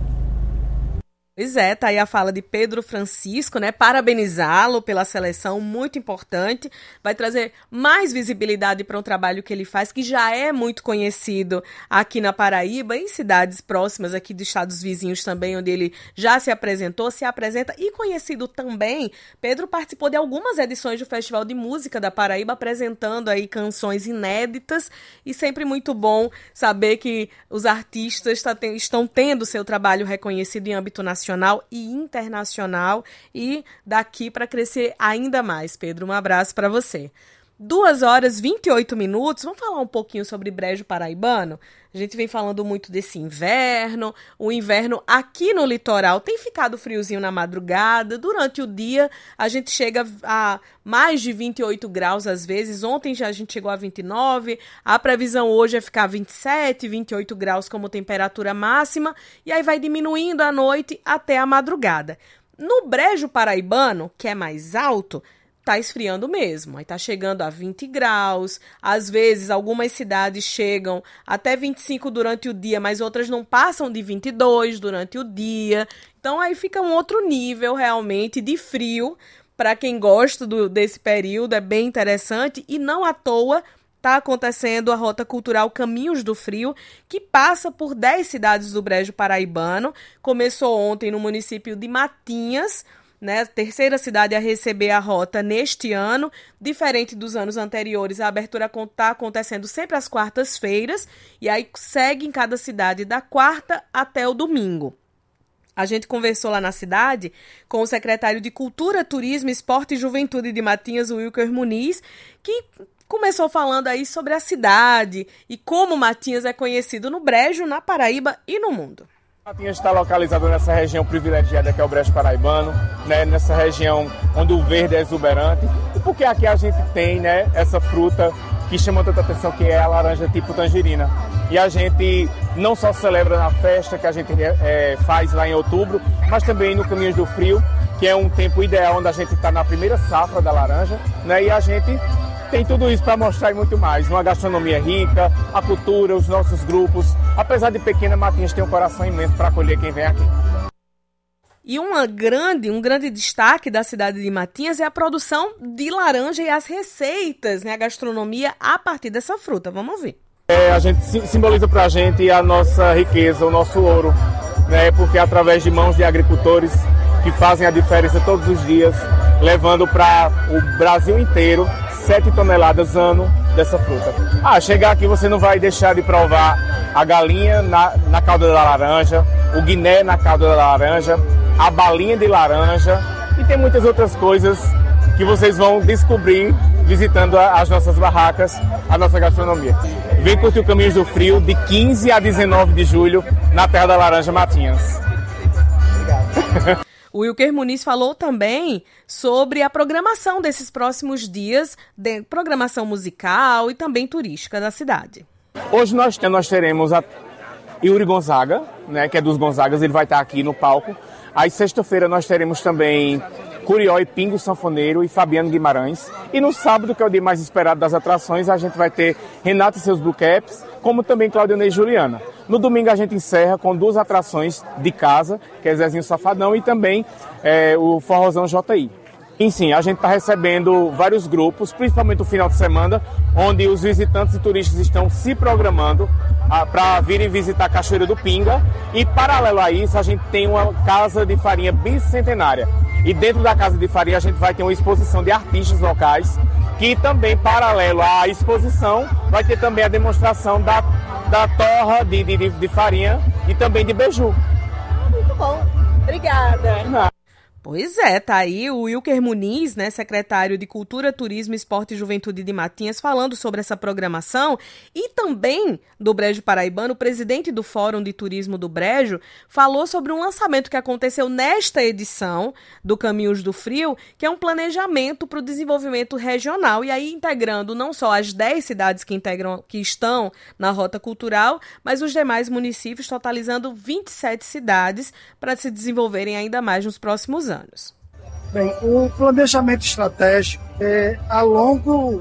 Pois é, tá aí a fala de Pedro Francisco, né? Parabenizá-lo pela seleção, muito importante. Vai trazer mais visibilidade para um trabalho que ele faz, que já é muito conhecido aqui na Paraíba, em cidades próximas aqui dos estados vizinhos também, onde ele já se apresentou, se apresenta e conhecido também. Pedro participou de algumas edições do Festival de Música da Paraíba, apresentando aí canções inéditas, e sempre muito bom saber que os artistas estão tendo seu trabalho reconhecido em âmbito nacional e internacional, e daqui para crescer ainda mais. Pedro, um abraço para você. 2 horas e 28 minutos, vamos falar um pouquinho sobre Brejo Paraibano? A gente vem falando muito desse inverno. O inverno aqui no litoral tem ficado friozinho na madrugada. Durante o dia a gente chega a mais de 28 graus às vezes. Ontem já a gente chegou a 29. A previsão hoje é ficar 27, 28 graus como temperatura máxima. E aí vai diminuindo à noite até a madrugada. No Brejo Paraibano, que é mais alto, tá esfriando mesmo, aí tá chegando a 20 graus, às vezes algumas cidades chegam até 25 durante o dia, mas outras não passam de 22 durante o dia, então aí fica um outro nível realmente de frio, para quem gosta desse período, é bem interessante, e não à toa está acontecendo a Rota Cultural Caminhos do Frio, que passa por 10 cidades do Brejo Paraibano, começou ontem no município de Matinhas, né, a terceira cidade a receber a rota neste ano. Diferente dos anos anteriores, a abertura está acontecendo sempre às quartas-feiras, e aí segue em cada cidade da quarta até o domingo. A gente conversou lá na cidade com o secretário de Cultura, Turismo, Esporte e Juventude de Matinhas, Wilker Muniz, que começou falando aí sobre a cidade e como Matinhas é conhecido no Brejo, na Paraíba e no mundo. Matinhas está localizado nessa região privilegiada que é o Brejo Paraibano, né, nessa região onde o verde é exuberante. E porque aqui a gente tem, né, essa fruta que chama tanta atenção, que é a laranja tipo tangerina. E a gente não só celebra na festa que a gente faz lá em outubro, mas também no Caminhos do Frio, que é um tempo ideal onde a gente está na primeira safra da laranja, né, e a gente tem tudo isso para mostrar e muito mais. Uma gastronomia rica, a cultura, os nossos grupos. Apesar de pequena, Matinhas tem um coração imenso para acolher quem vem aqui. E um grande destaque da cidade de Matinhas é a produção de laranja e as receitas, né, a gastronomia a partir dessa fruta. Vamos ouvir. A gente simboliza para a gente a nossa riqueza, o nosso ouro, né, porque é através de mãos de agricultores que fazem a diferença todos os dias, levando para o Brasil inteiro 7 toneladas ano dessa fruta. Chegar aqui você não vai deixar de provar a galinha na calda da laranja, o guiné na calda da laranja, a balinha de laranja e tem muitas outras coisas que vocês vão descobrir visitando as nossas barracas, a nossa gastronomia. Vem curtir o Caminhos do Frio de 15 a 19 de julho na Terra da Laranja, Matinhas. Obrigado. O Wilker Muniz falou também sobre a programação desses próximos dias, de programação musical e também turística da cidade. Hoje nós teremos a Yuri Gonzaga, né, que é dos Gonzagas, ele vai estar aqui no palco. Aí sexta-feira nós teremos também Curió e Pingo Sanfoneiro e Fabiano Guimarães. E no sábado, que é o dia mais esperado das atrações, a gente vai ter Renato e seus Blue Caps, como também Claudionei e Juliana. No domingo a gente encerra com 2 atrações de casa, que é Zezinho Safadão e também o Forrozão JI. E sim, a gente está recebendo vários grupos, principalmente no final de semana, onde os visitantes e turistas estão se programando para virem visitar a Cachoeira do Pinga. E paralelo a isso, a gente tem uma casa de farinha bicentenária. E dentro da casa de farinha a gente vai ter uma exposição de artistas locais, que também, paralelo à exposição, vai ter também a demonstração da torra de farinha e também de beiju. Muito bom. Obrigada. Pois é, tá aí o Wilker Muniz, né, secretário de Cultura, Turismo, Esporte e Juventude de Matinhas, falando sobre essa programação. E também do Brejo Paraibano, o presidente do Fórum de Turismo do Brejo falou sobre um lançamento que aconteceu nesta edição do Caminhos do Frio, que é um planejamento para o desenvolvimento regional, e aí integrando não só as 10 cidades que estão na Rota Cultural, mas os demais municípios, totalizando 27 cidades para se desenvolverem ainda mais nos próximos anos. Bem, o planejamento estratégico é a longo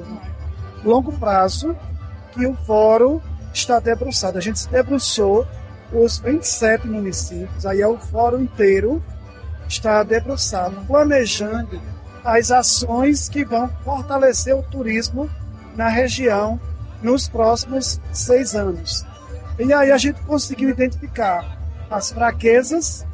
prazo que o Fórum está debruçado. A gente se debruçou os 27 municípios, aí é o Fórum inteiro está debruçado, planejando as ações que vão fortalecer o turismo na região nos próximos 6 anos. E aí a gente conseguiu identificar as fraquezas,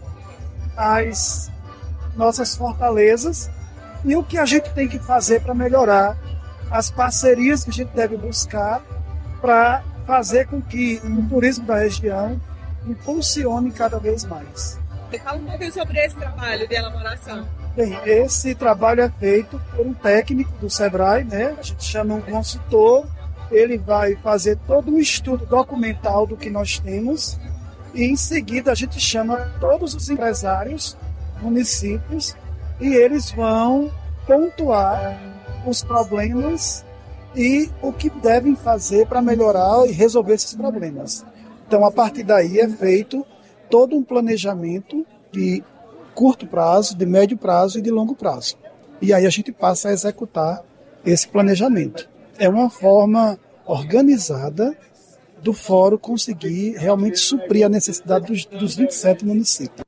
as nossas fortalezas e o que a gente tem que fazer para melhorar, as parcerias que a gente deve buscar para fazer com que o turismo da região impulsione cada vez mais. Fala um pouquinho sobre esse trabalho de elaboração. Bem, esse trabalho é feito por um técnico do Sebrae, né? A gente chama um consultor, ele vai fazer todo um estudo documental do que nós temos e em seguida a gente chama todos os empresários, municípios, e eles vão pontuar os problemas e o que devem fazer para melhorar e resolver esses problemas. Então, a partir daí é feito todo um planejamento de curto prazo, de médio prazo e de longo prazo. E aí a gente passa a executar esse planejamento. É uma forma organizada do Fórum conseguir realmente suprir a necessidade dos 27 municípios.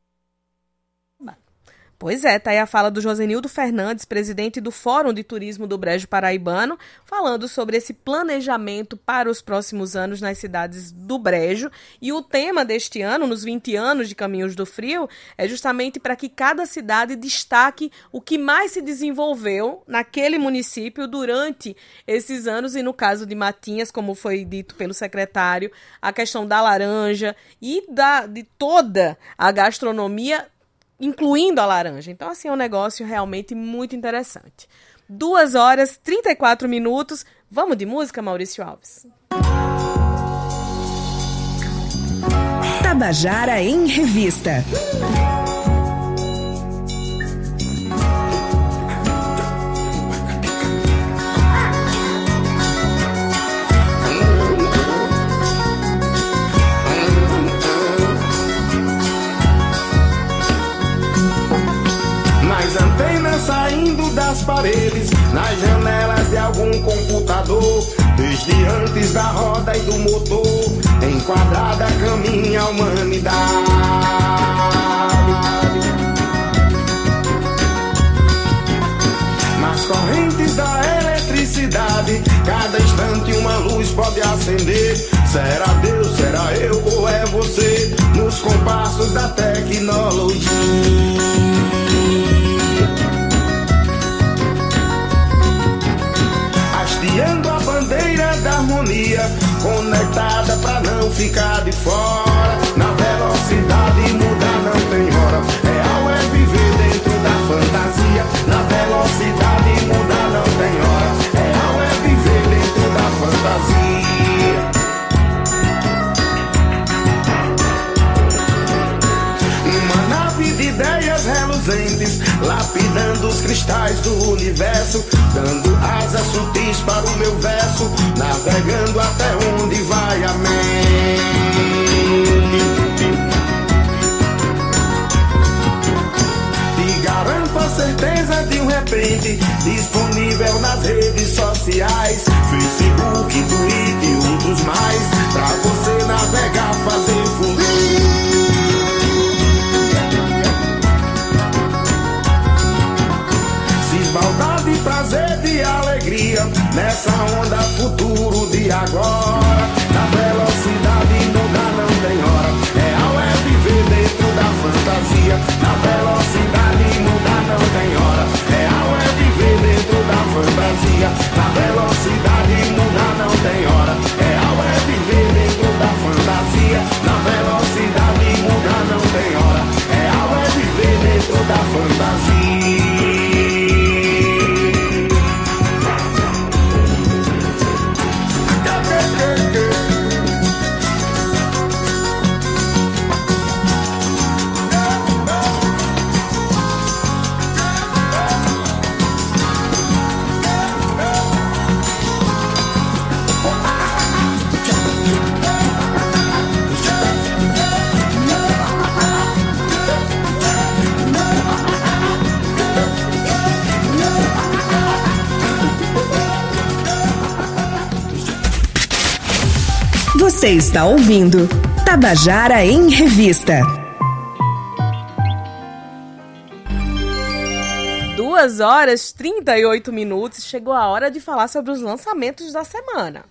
Pois é, tá aí a fala do Josenildo Fernandes, presidente do Fórum de Turismo do Brejo Paraibano, falando sobre esse planejamento para os próximos anos nas cidades do Brejo. E o tema deste ano, nos 20 anos de Caminhos do Frio, é justamente para que cada cidade destaque o que mais se desenvolveu naquele município durante esses anos. E no caso de Matinhas, como foi dito pelo secretário, a questão da laranja e de toda a gastronomia, incluindo a laranja. Então, assim, é um negócio realmente muito interessante. 2h34. Vamos de música, Maurício Alves? Tabajara em Revista. Nas antenas saindo das paredes, nas janelas de algum computador, desde antes da roda e do motor, enquadrada caminha a humanidade. Nas correntes da eletricidade, cada instante uma luz pode acender. Será Deus, será eu ou é você? Nos compassos da tecnologia. Hasteando a bandeira da harmonia, conectada pra não ficar de fora. Na velocidade mudar não tem hora, real é viver dentro da fantasia. Na velocidade mudar não tem hora, real é viver dentro da fantasia. Uma nave de ideias reluzentes, lapidando os cristais do universo, dando asas sutis para o meu verso, navegando até onde vai a mente. Te garanto a certeza de um repente, disponível nas redes sociais, Facebook, Twitter e outros mais, pra você navegar, fazer fluir. Maldade, prazer e alegria, nessa onda futuro de agora. Na velocidade mudar não tem hora, real é viver dentro da fantasia. Na velocidade mudar não tem hora, real é viver dentro da fantasia. Na velocidade mudar não tem hora, real é viver dentro da fantasia. Na velocidade mudar não tem hora, real é viver dentro da fantasia. Você está ouvindo Tabajara em Revista. 2h38. Chegou a hora de falar sobre os lançamentos da semana.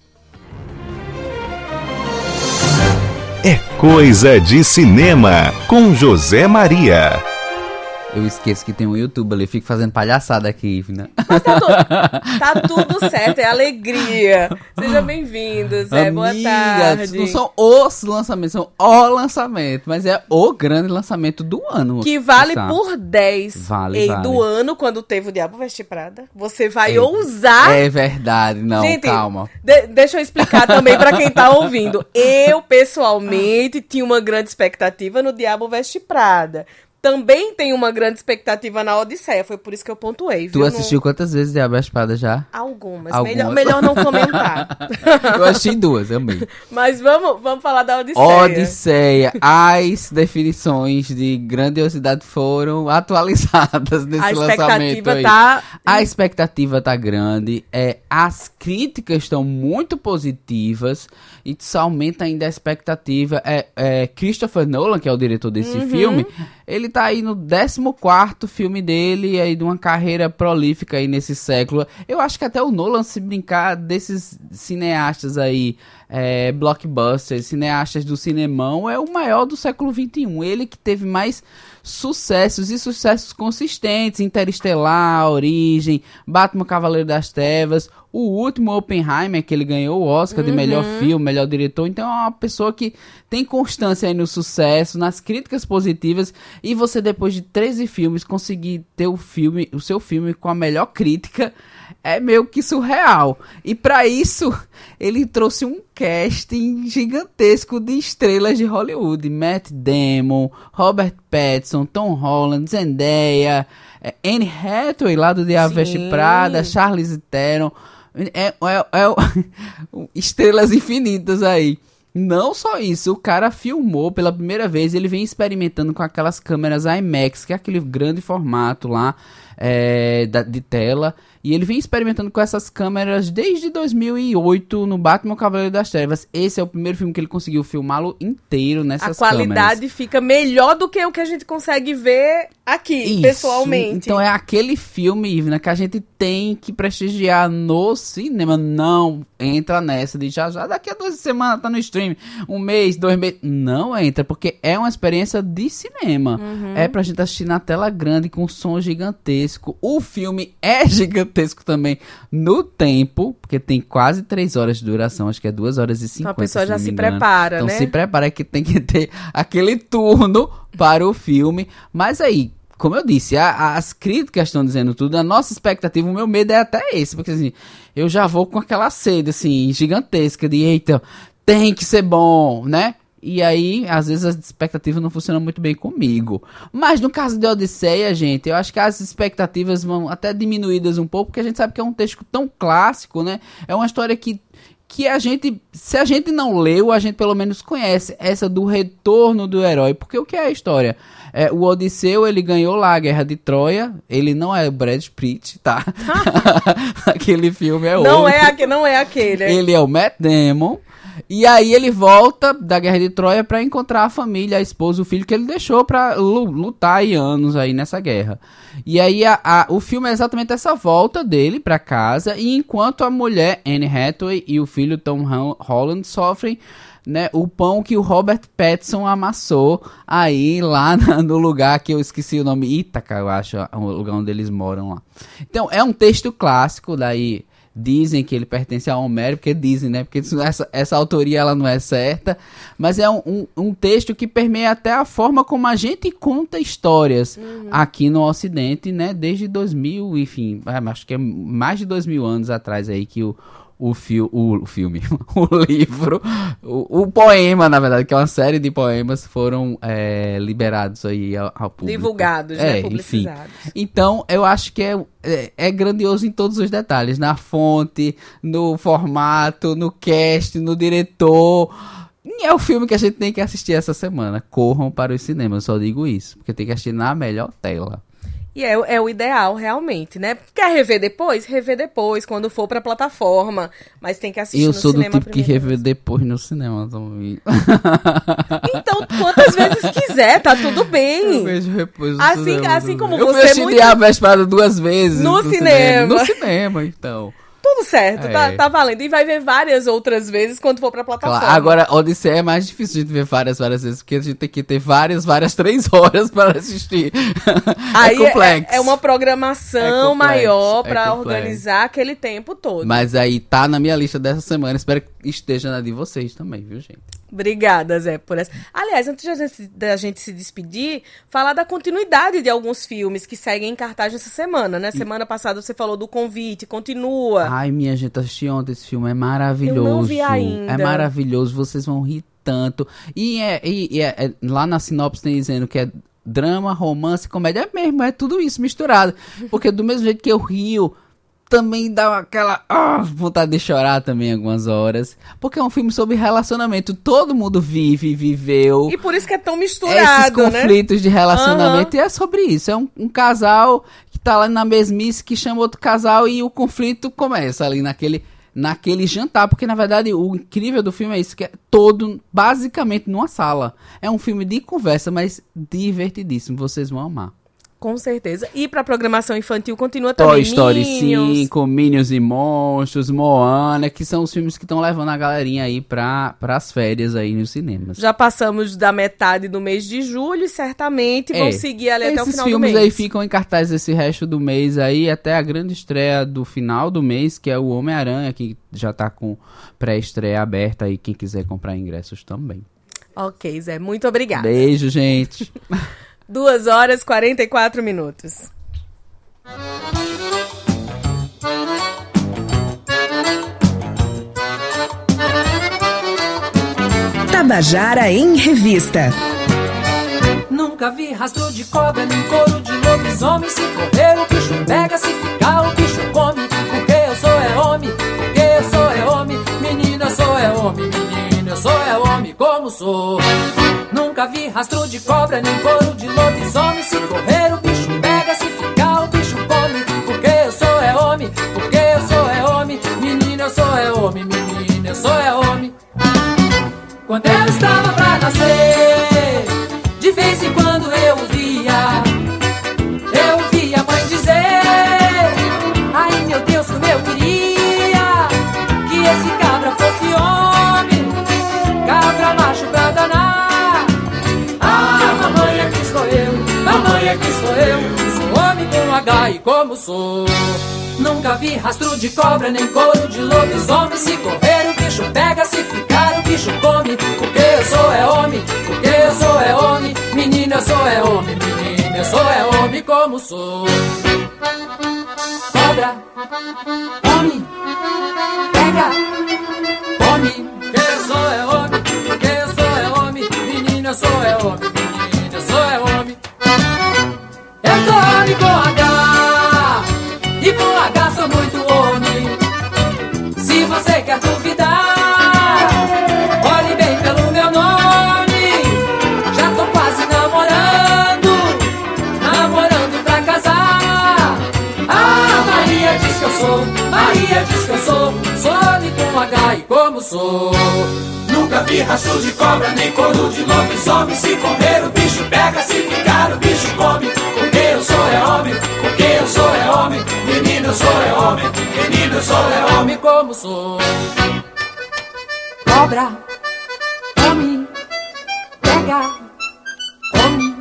É coisa de cinema, com José Maria. Eu esqueço que tem um YouTube ali, fico fazendo palhaçada aqui, né? Mas tá tudo certo, é alegria. Seja bem-vindo, Zé, boa tarde. Não são os lançamentos, são o lançamento, mas é o grande lançamento do ano. Que vale por 10. Vale. Do ano, quando teve o Diabo Veste Prada, você vai ousar... É verdade, não, gente, calma. Deixa eu explicar também pra quem tá ouvindo. Eu, pessoalmente, tinha uma grande expectativa no Diabo Veste Prada. Também tem uma grande expectativa na Odisseia, foi por isso que eu pontuei, viu? Tu assistiu quantas vezes Diabo Veste Prada já? Algumas. Melhor não comentar. Eu assisti 2, amei. Mas vamos falar da Odisseia. Odisseia, as definições de grandiosidade foram atualizadas nesse lançamento aí. A expectativa tá grande, as críticas estão muito positivas, e isso aumenta ainda a expectativa. Christopher Nolan, que é o diretor desse filme, ele tá aí no 14º filme dele, aí de uma carreira prolífica aí nesse século. Eu acho que até o Nolan, se brincar desses cineastas aí, blockbusters, cineastas do cinemão, é o maior do século XXI. Ele que teve mais sucessos e sucessos consistentes: Interestelar, Origem, Batman Cavaleiro das Trevas, o último Oppenheimer, que ele ganhou o Oscar de melhor filme, melhor diretor. Então é uma pessoa que tem constância aí no sucesso, nas críticas positivas, e você, depois de 13 filmes, conseguir ter o seu filme com a melhor crítica, é meio que surreal. E para isso, ele trouxe um casting gigantesco de estrelas de Hollywood. Matt Damon, Robert Pattinson, Tom Holland, Zendaya, Anne Hathaway lá do Diabo Veste Prada, Charlize Theron. Estrelas infinitas aí. Não só isso, o cara filmou pela primeira vez, ele vem experimentando com aquelas câmeras IMAX, que é aquele grande formato lá de tela, e ele vem experimentando com essas câmeras desde 2008 no Batman Cavaleiro das Trevas. Esse é o primeiro filme que ele conseguiu filmá-lo inteiro nessas câmeras. A qualidade fica melhor do que o que a gente consegue ver aqui, pessoalmente. Então é aquele filme, Ivna, que a gente tem que prestigiar no cinema. Não entra nessa de já daqui a 2 semanas tá no stream, 1 mês, 2 meses. Não entra, porque é uma experiência de cinema. É pra gente assistir na tela grande com som gigantesco. O filme é gigantesco também no tempo, porque tem quase 3 horas de duração, acho que é 2 horas e 50. Então a pessoa já se prepara, então, né? Então se prepara, que tem que ter aquele turno para o filme. Mas aí, como eu disse, as críticas estão dizendo tudo, a nossa expectativa, o meu medo é até esse, porque assim, eu já vou com aquela sede, assim, gigantesca de, eita, tem que ser bom, né? E aí, às vezes, as expectativas não funcionam muito bem comigo. Mas no caso de Odisseia, gente, eu acho que as expectativas vão até diminuídas um pouco, porque a gente sabe que é um texto tão clássico, né? É uma história que a gente, se a gente não leu, a gente pelo menos conhece essa do retorno do herói. Porque o que é a história? O Odisseu, ele ganhou lá a Guerra de Troia. Ele não é o Brad Pitt, tá? Aquele filme é outro. Não é aquele. Ele é o Matt Damon. E aí ele volta da Guerra de Troia pra encontrar a família, a esposa, o filho que ele deixou pra lutar aí anos aí nessa guerra. E aí o filme é exatamente essa volta dele pra casa, e enquanto a mulher Anne Hathaway e o filho Tom Holland sofrem, né, o pão que o Robert Pattinson amassou aí lá no lugar que eu esqueci o nome, Ítaca, eu acho, o lugar onde eles moram lá. Então é um texto clássico, daí dizem que ele pertence a Homero, porque dizem, né? Porque essa autoria ela não é certa, mas é um texto que permeia até a forma como a gente conta histórias aqui no Ocidente, né? Desde 2000, enfim, acho que é mais de 2000 anos atrás aí que o filme, o livro, o poema, na verdade, que é uma série de poemas, foram liberados aí ao público. Divulgados, né? Publicizados. Enfim. Então, eu acho que é grandioso em todos os detalhes, na fonte, no formato, no cast, no diretor. E é o filme que a gente tem que assistir essa semana. Corram para os cinemas, eu só digo isso, porque tem que assistir na melhor tela. E é o ideal, realmente, né? Quer rever depois? Rever depois, quando for pra plataforma. Mas tem que assistir no cinema primeiro. Eu sou do tipo que rever depois no cinema também. Então, quantas vezes quiser, tá tudo bem. Eu vejo depois no cinema. Assim como eu você... Eu assisti a Vespada 2 vezes. No cinema. No cinema, então. Tudo certo, tá valendo. E vai ver várias outras vezes quando for pra plataforma. Claro, agora, Odisseia é mais difícil de gente ver várias vezes, porque a gente tem que ter várias 3 horas para assistir. Aí é complexo. É uma programação maior pra organizar aquele tempo todo. Mas aí tá na minha lista dessa semana, espero que esteja na de vocês também, viu, gente? Obrigada, Zé, por essa. Aliás, antes da gente se despedir, falar da continuidade de alguns filmes que seguem em cartaz essa semana, né? Semana passada você falou do Convite, continua. Ai, minha gente, assisti ontem esse filme, é maravilhoso. Eu não vi ainda. É maravilhoso, vocês vão rir tanto. E lá na sinopse tem dizendo que é drama, romance, comédia, é mesmo, é tudo isso misturado. Porque do mesmo jeito que eu rio, também dá aquela vontade de chorar também algumas horas. Porque é um filme sobre relacionamento. Todo mundo viveu. E por isso que é tão misturado, esses conflitos de relacionamento. E é sobre isso. É um casal que tá lá na mesmice, que chama outro casal e o conflito começa ali naquele jantar. Porque, na verdade, o incrível do filme é isso, que é todo, basicamente, numa sala. É um filme de conversa, mas divertidíssimo. Vocês vão amar. Com certeza. E pra programação infantil continua também Toy Story 5, Minions e Monstros, Moana, que são os filmes que estão levando a galerinha aí pras férias aí nos cinemas. Já passamos da metade do mês de julho e certamente vão seguir ali até o final do mês. Esses filmes aí ficam em cartaz esse resto do mês aí, até a grande estreia do final do mês, que é o Homem-Aranha, que já tá com pré-estreia aberta aí, quem quiser comprar ingressos também. Ok, Zé. Muito obrigada. Beijo, gente. 2h44. Tabajara em Revista. Nunca vi rastro de cobra, nem couro de lobisomem. Se correr o bicho pega, se ficar o bicho come. Porque eu sou é homem, porque eu sou é homem. Menina, eu sou é homem, menina, eu sou é homem como sou. Nunca vi rastro de cobra, nem couro de lobisomem. Se correr o bicho pega, se ficar o bicho come. Porque eu sou é homem, porque eu sou é homem. Menina, eu sou é homem, menina, eu sou é homem. Quando eu estava pra nascer, de vez em quando eu via a mãe dizer: ai meu Deus, como eu queria que esse cabra fosse homem, cabra macho pra danar. Ah, mamãe, aqui sou eu, mamãe, aqui sou eu, sou homem com H e como sou. Nunca vi rastro de cobra, nem couro de lobisomem. Se correr o bicho pega, se ficar o bicho come. Porque eu sou é homem, porque eu sou é homem. Menina, eu sou é homem, menina, eu sou é homem como sou. Cobra, homem, pega, come. Porque eu sou é homem, porque eu sou é homem. Menina, eu sou é homem, menina, eu sou é homem. Eu sou homem com H, e com H sou muito homem. Se você quer duvidar, olhe bem pelo meu nome. Já tô quase namorando pra casar. Ah, Maria diz que eu sou, Maria diz que eu sou homem com H e como sou. Nunca vi rastro de cobra, nem couro de lobisomem. Se correr o bicho pega, se ficar o bicho come. Porque eu sou é homem, porque eu sou é homem. Menino, eu sou é homem, menino, eu sou é homem como sou. Cobra, homem, pega, come.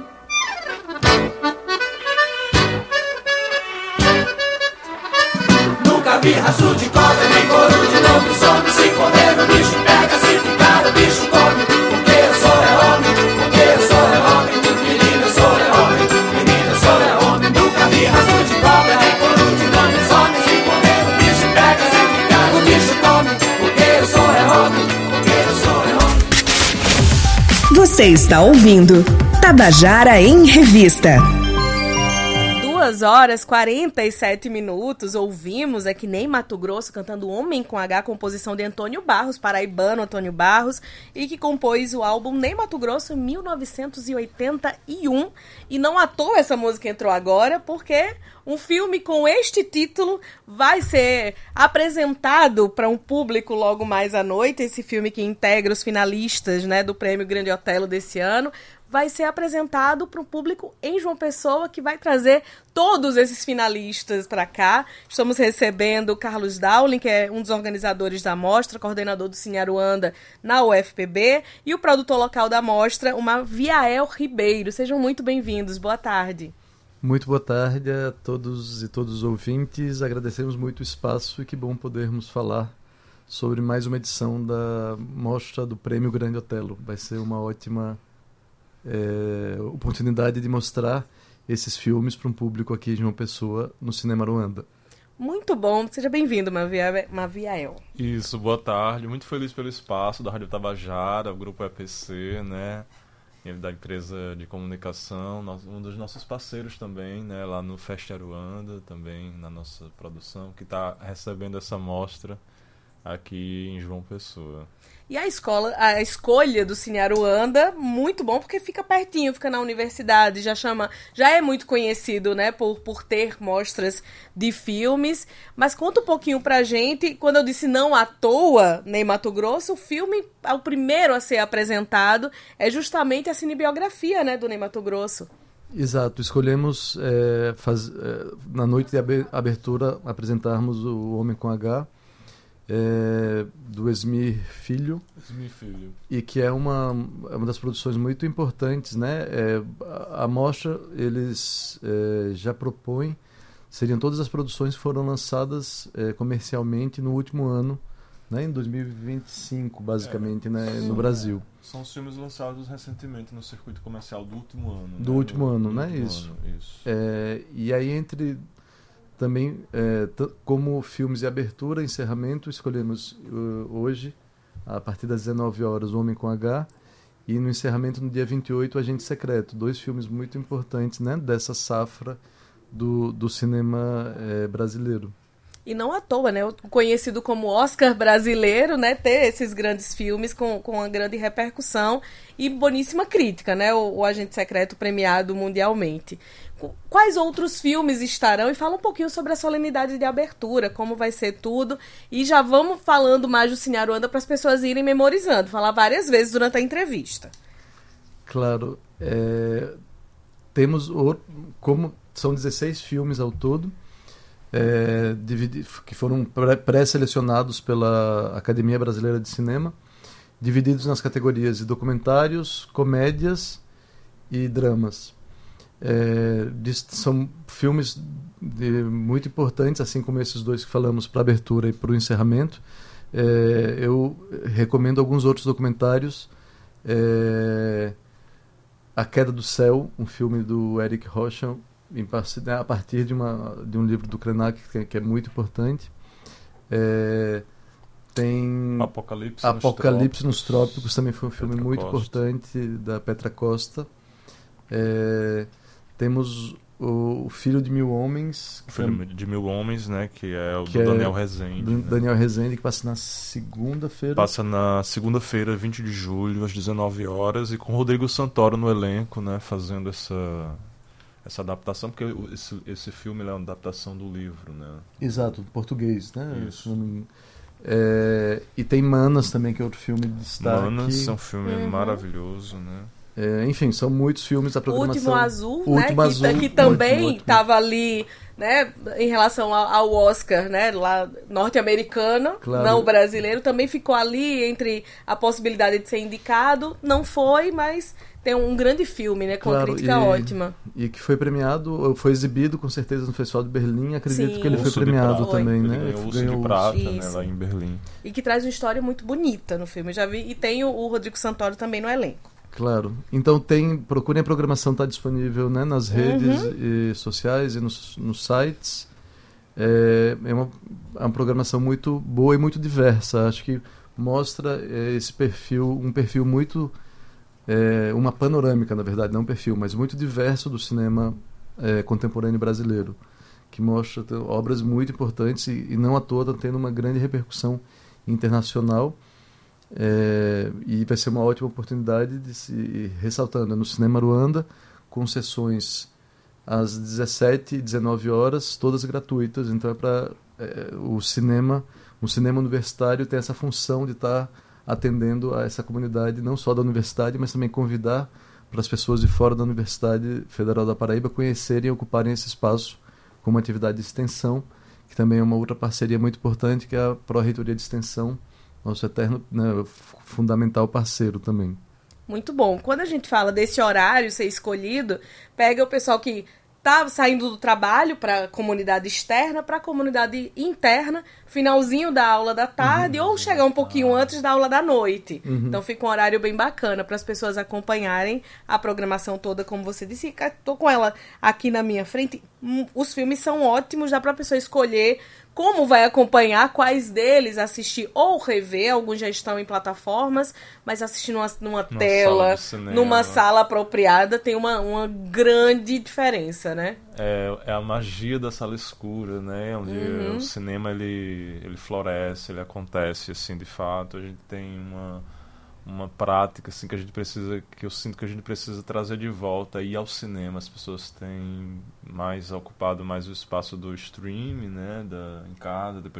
Nunca vi rastro de cobra, nem couro de lobisomem. Se correr o bicho pega, se ficar o bicho come. Porque eu sou é homem, porque eu sou é homem. Menino, eu sou é homem, menino, eu sou é homem. Nunca vi rastro de cobra, nem couro de lobisomem. Se correr o bicho pega, se ficar o bicho come. Porque eu sou é homem, porque eu sou é homem. Você está ouvindo Tabajara em Revista. 2h47. Ouvimos aqui nem Mato Grosso cantando Homem com H, composição de Antônio Barros, paraibano Antônio Barros, e que compôs o álbum Nem Mato Grosso em 1981. E não à toa essa música entrou agora, porque um filme com este título vai ser apresentado para um público logo mais à noite. Esse filme que integra os finalistas, né, do Prêmio Grande Otelo desse ano vai ser apresentado para o público em João Pessoa, que vai trazer todos esses finalistas para cá. Estamos recebendo o Carlos Dowling, que é um dos organizadores da mostra, coordenador do Cine Aruanda na UFPB, e o produtor local da mostra, o Maviael Ribeiro. Sejam muito bem-vindos. Boa tarde. Muito boa tarde a todos e todos os ouvintes. Agradecemos muito o espaço e que bom podermos falar sobre mais uma edição da mostra do Prêmio Grande Otelo. Vai ser uma ótima oportunidade de mostrar esses filmes para um público aqui de João Pessoa no Cinema Aruanda. Muito bom, seja bem-vindo, Maviael. Isso, boa tarde, muito feliz pelo espaço da Rádio Tabajara, o Grupo EPC, né, da empresa de comunicação, um dos nossos parceiros também, né, lá no Fest Aruanda, também na nossa produção, que está recebendo essa mostra aqui em João Pessoa. E a escolha do Cine Aruanda, muito bom, porque fica pertinho, fica na universidade, já é muito conhecido, né, por ter mostras de filmes. Mas conta um pouquinho pra gente, quando eu disse não à toa, nem Mato Grosso, o filme, o primeiro a ser apresentado, é justamente a cinebiografia, né, do Ney Mato Grosso. Exato, escolhemos na noite de abertura apresentarmos o Homem com H, do Esmir Filho, e que é uma das produções muito importantes, né? A mostra, eles já propõem, seriam todas as produções que foram lançadas comercialmente no último ano né, em 2025, basicamente, no Brasil. São os filmes lançados recentemente no circuito comercial do último ano. Do último ano, né? Isso. E aí, entre também, como filmes de abertura, encerramento, escolhemos hoje, a partir das 19 horas, O Homem com H, e no encerramento, no dia 28, O Agente Secreto. 2 filmes muito importantes, né, dessa safra do cinema brasileiro. E não à toa, né? Conhecido como Oscar brasileiro, né? Ter esses grandes filmes com uma grande repercussão e boníssima crítica, né? O Agente Secreto premiado mundialmente. Quais outros filmes estarão? E fala um pouquinho sobre a solenidade de abertura, como vai ser tudo. E já vamos falando mais do Cine Aruanda para as pessoas irem memorizando. Falar várias vezes durante a entrevista. Claro. Temos, como são 16 filmes ao todo, que foram pré-selecionados pela Academia Brasileira de Cinema, divididos nas categorias de documentários, comédias e dramas. São filmes muito importantes, assim como esses 2 que falamos para a abertura e para o encerramento. Eu recomendo alguns outros documentários. A Queda do Céu, um filme do Eric Rocha, a partir de um livro do Krenak, que é muito importante. Tem Apocalipse nos Trópicos, também foi um filme muito importante, da Petra Costa. Temos o Filho de Mil Homens. O Filho de Mil Homens, né, que é o do Daniel Rezende. Daniel Rezende, que passa na segunda-feira. Passa na segunda-feira, 20 de julho, às 19 horas, e com Rodrigo Santoro no elenco, né, fazendo essa adaptação, porque esse filme é uma adaptação do livro, né? Exato, do português, né? Isso. E tem Manas também, que é outro filme de destaque. Manas é um filme maravilhoso, né? Enfim, são muitos filmes da programação. Último Azul, né? Que também estava ali, né, em relação ao Oscar, né, lá norte-americano, claro. Não brasileiro, também ficou ali entre a possibilidade de ser indicado, não foi, mas tem um grande filme, né, com crítica ótima. E que foi premiado, foi exibido com certeza no Festival de Berlim, acredito que ele foi premiado também, né? Ele ganhou o Urso de Prata, né, lá em Berlim. E que traz uma história muito bonita no filme, eu já vi, e tem o Rodrigo Santoro também no elenco. Claro. Então procurem a programação, está disponível, né, nas redes sociais e nos sites. É uma programação muito boa e muito diversa. Acho que mostra esse perfil, um perfil muito... uma panorâmica, na verdade, não um perfil, mas muito diverso do cinema contemporâneo brasileiro, que mostra obras muito importantes e não à toa está tendo uma grande repercussão internacional. E vai ser uma ótima oportunidade de se ressaltando no Cinema Aruanda, com sessões às 17 e 19 horas, todas gratuitas. Então é para o cinema universitário tem essa função de estar atendendo a essa comunidade, não só da universidade, mas também convidar para as pessoas de fora da Universidade Federal da Paraíba conhecerem e ocuparem esse espaço como atividade de extensão, que também é uma outra parceria muito importante, que é a Pró-Reitoria de Extensão, nosso eterno, né, fundamental parceiro também. Muito bom. Quando a gente fala desse horário ser escolhido, pega o pessoal que está saindo do trabalho para a comunidade externa, para a comunidade interna, finalzinho da aula da tarde, ou chegar um pouquinho antes da aula da noite. Então fica um horário bem bacana para as pessoas acompanharem a programação toda, como você disse. Estou com ela aqui na minha frente. Os filmes são ótimos, dá para a pessoa escolher como vai acompanhar, quais deles assistir ou rever. Alguns já estão em plataformas, mas assistir numa tela, numa sala apropriada, tem uma grande diferença, né? É a magia da sala escura, né? Onde o cinema ele floresce, ele acontece, assim, de fato. A gente tem uma prática, assim, que eu sinto que a gente precisa trazer de volta e ao cinema. As pessoas têm ocupado mais o espaço do streaming, né, em casa, depois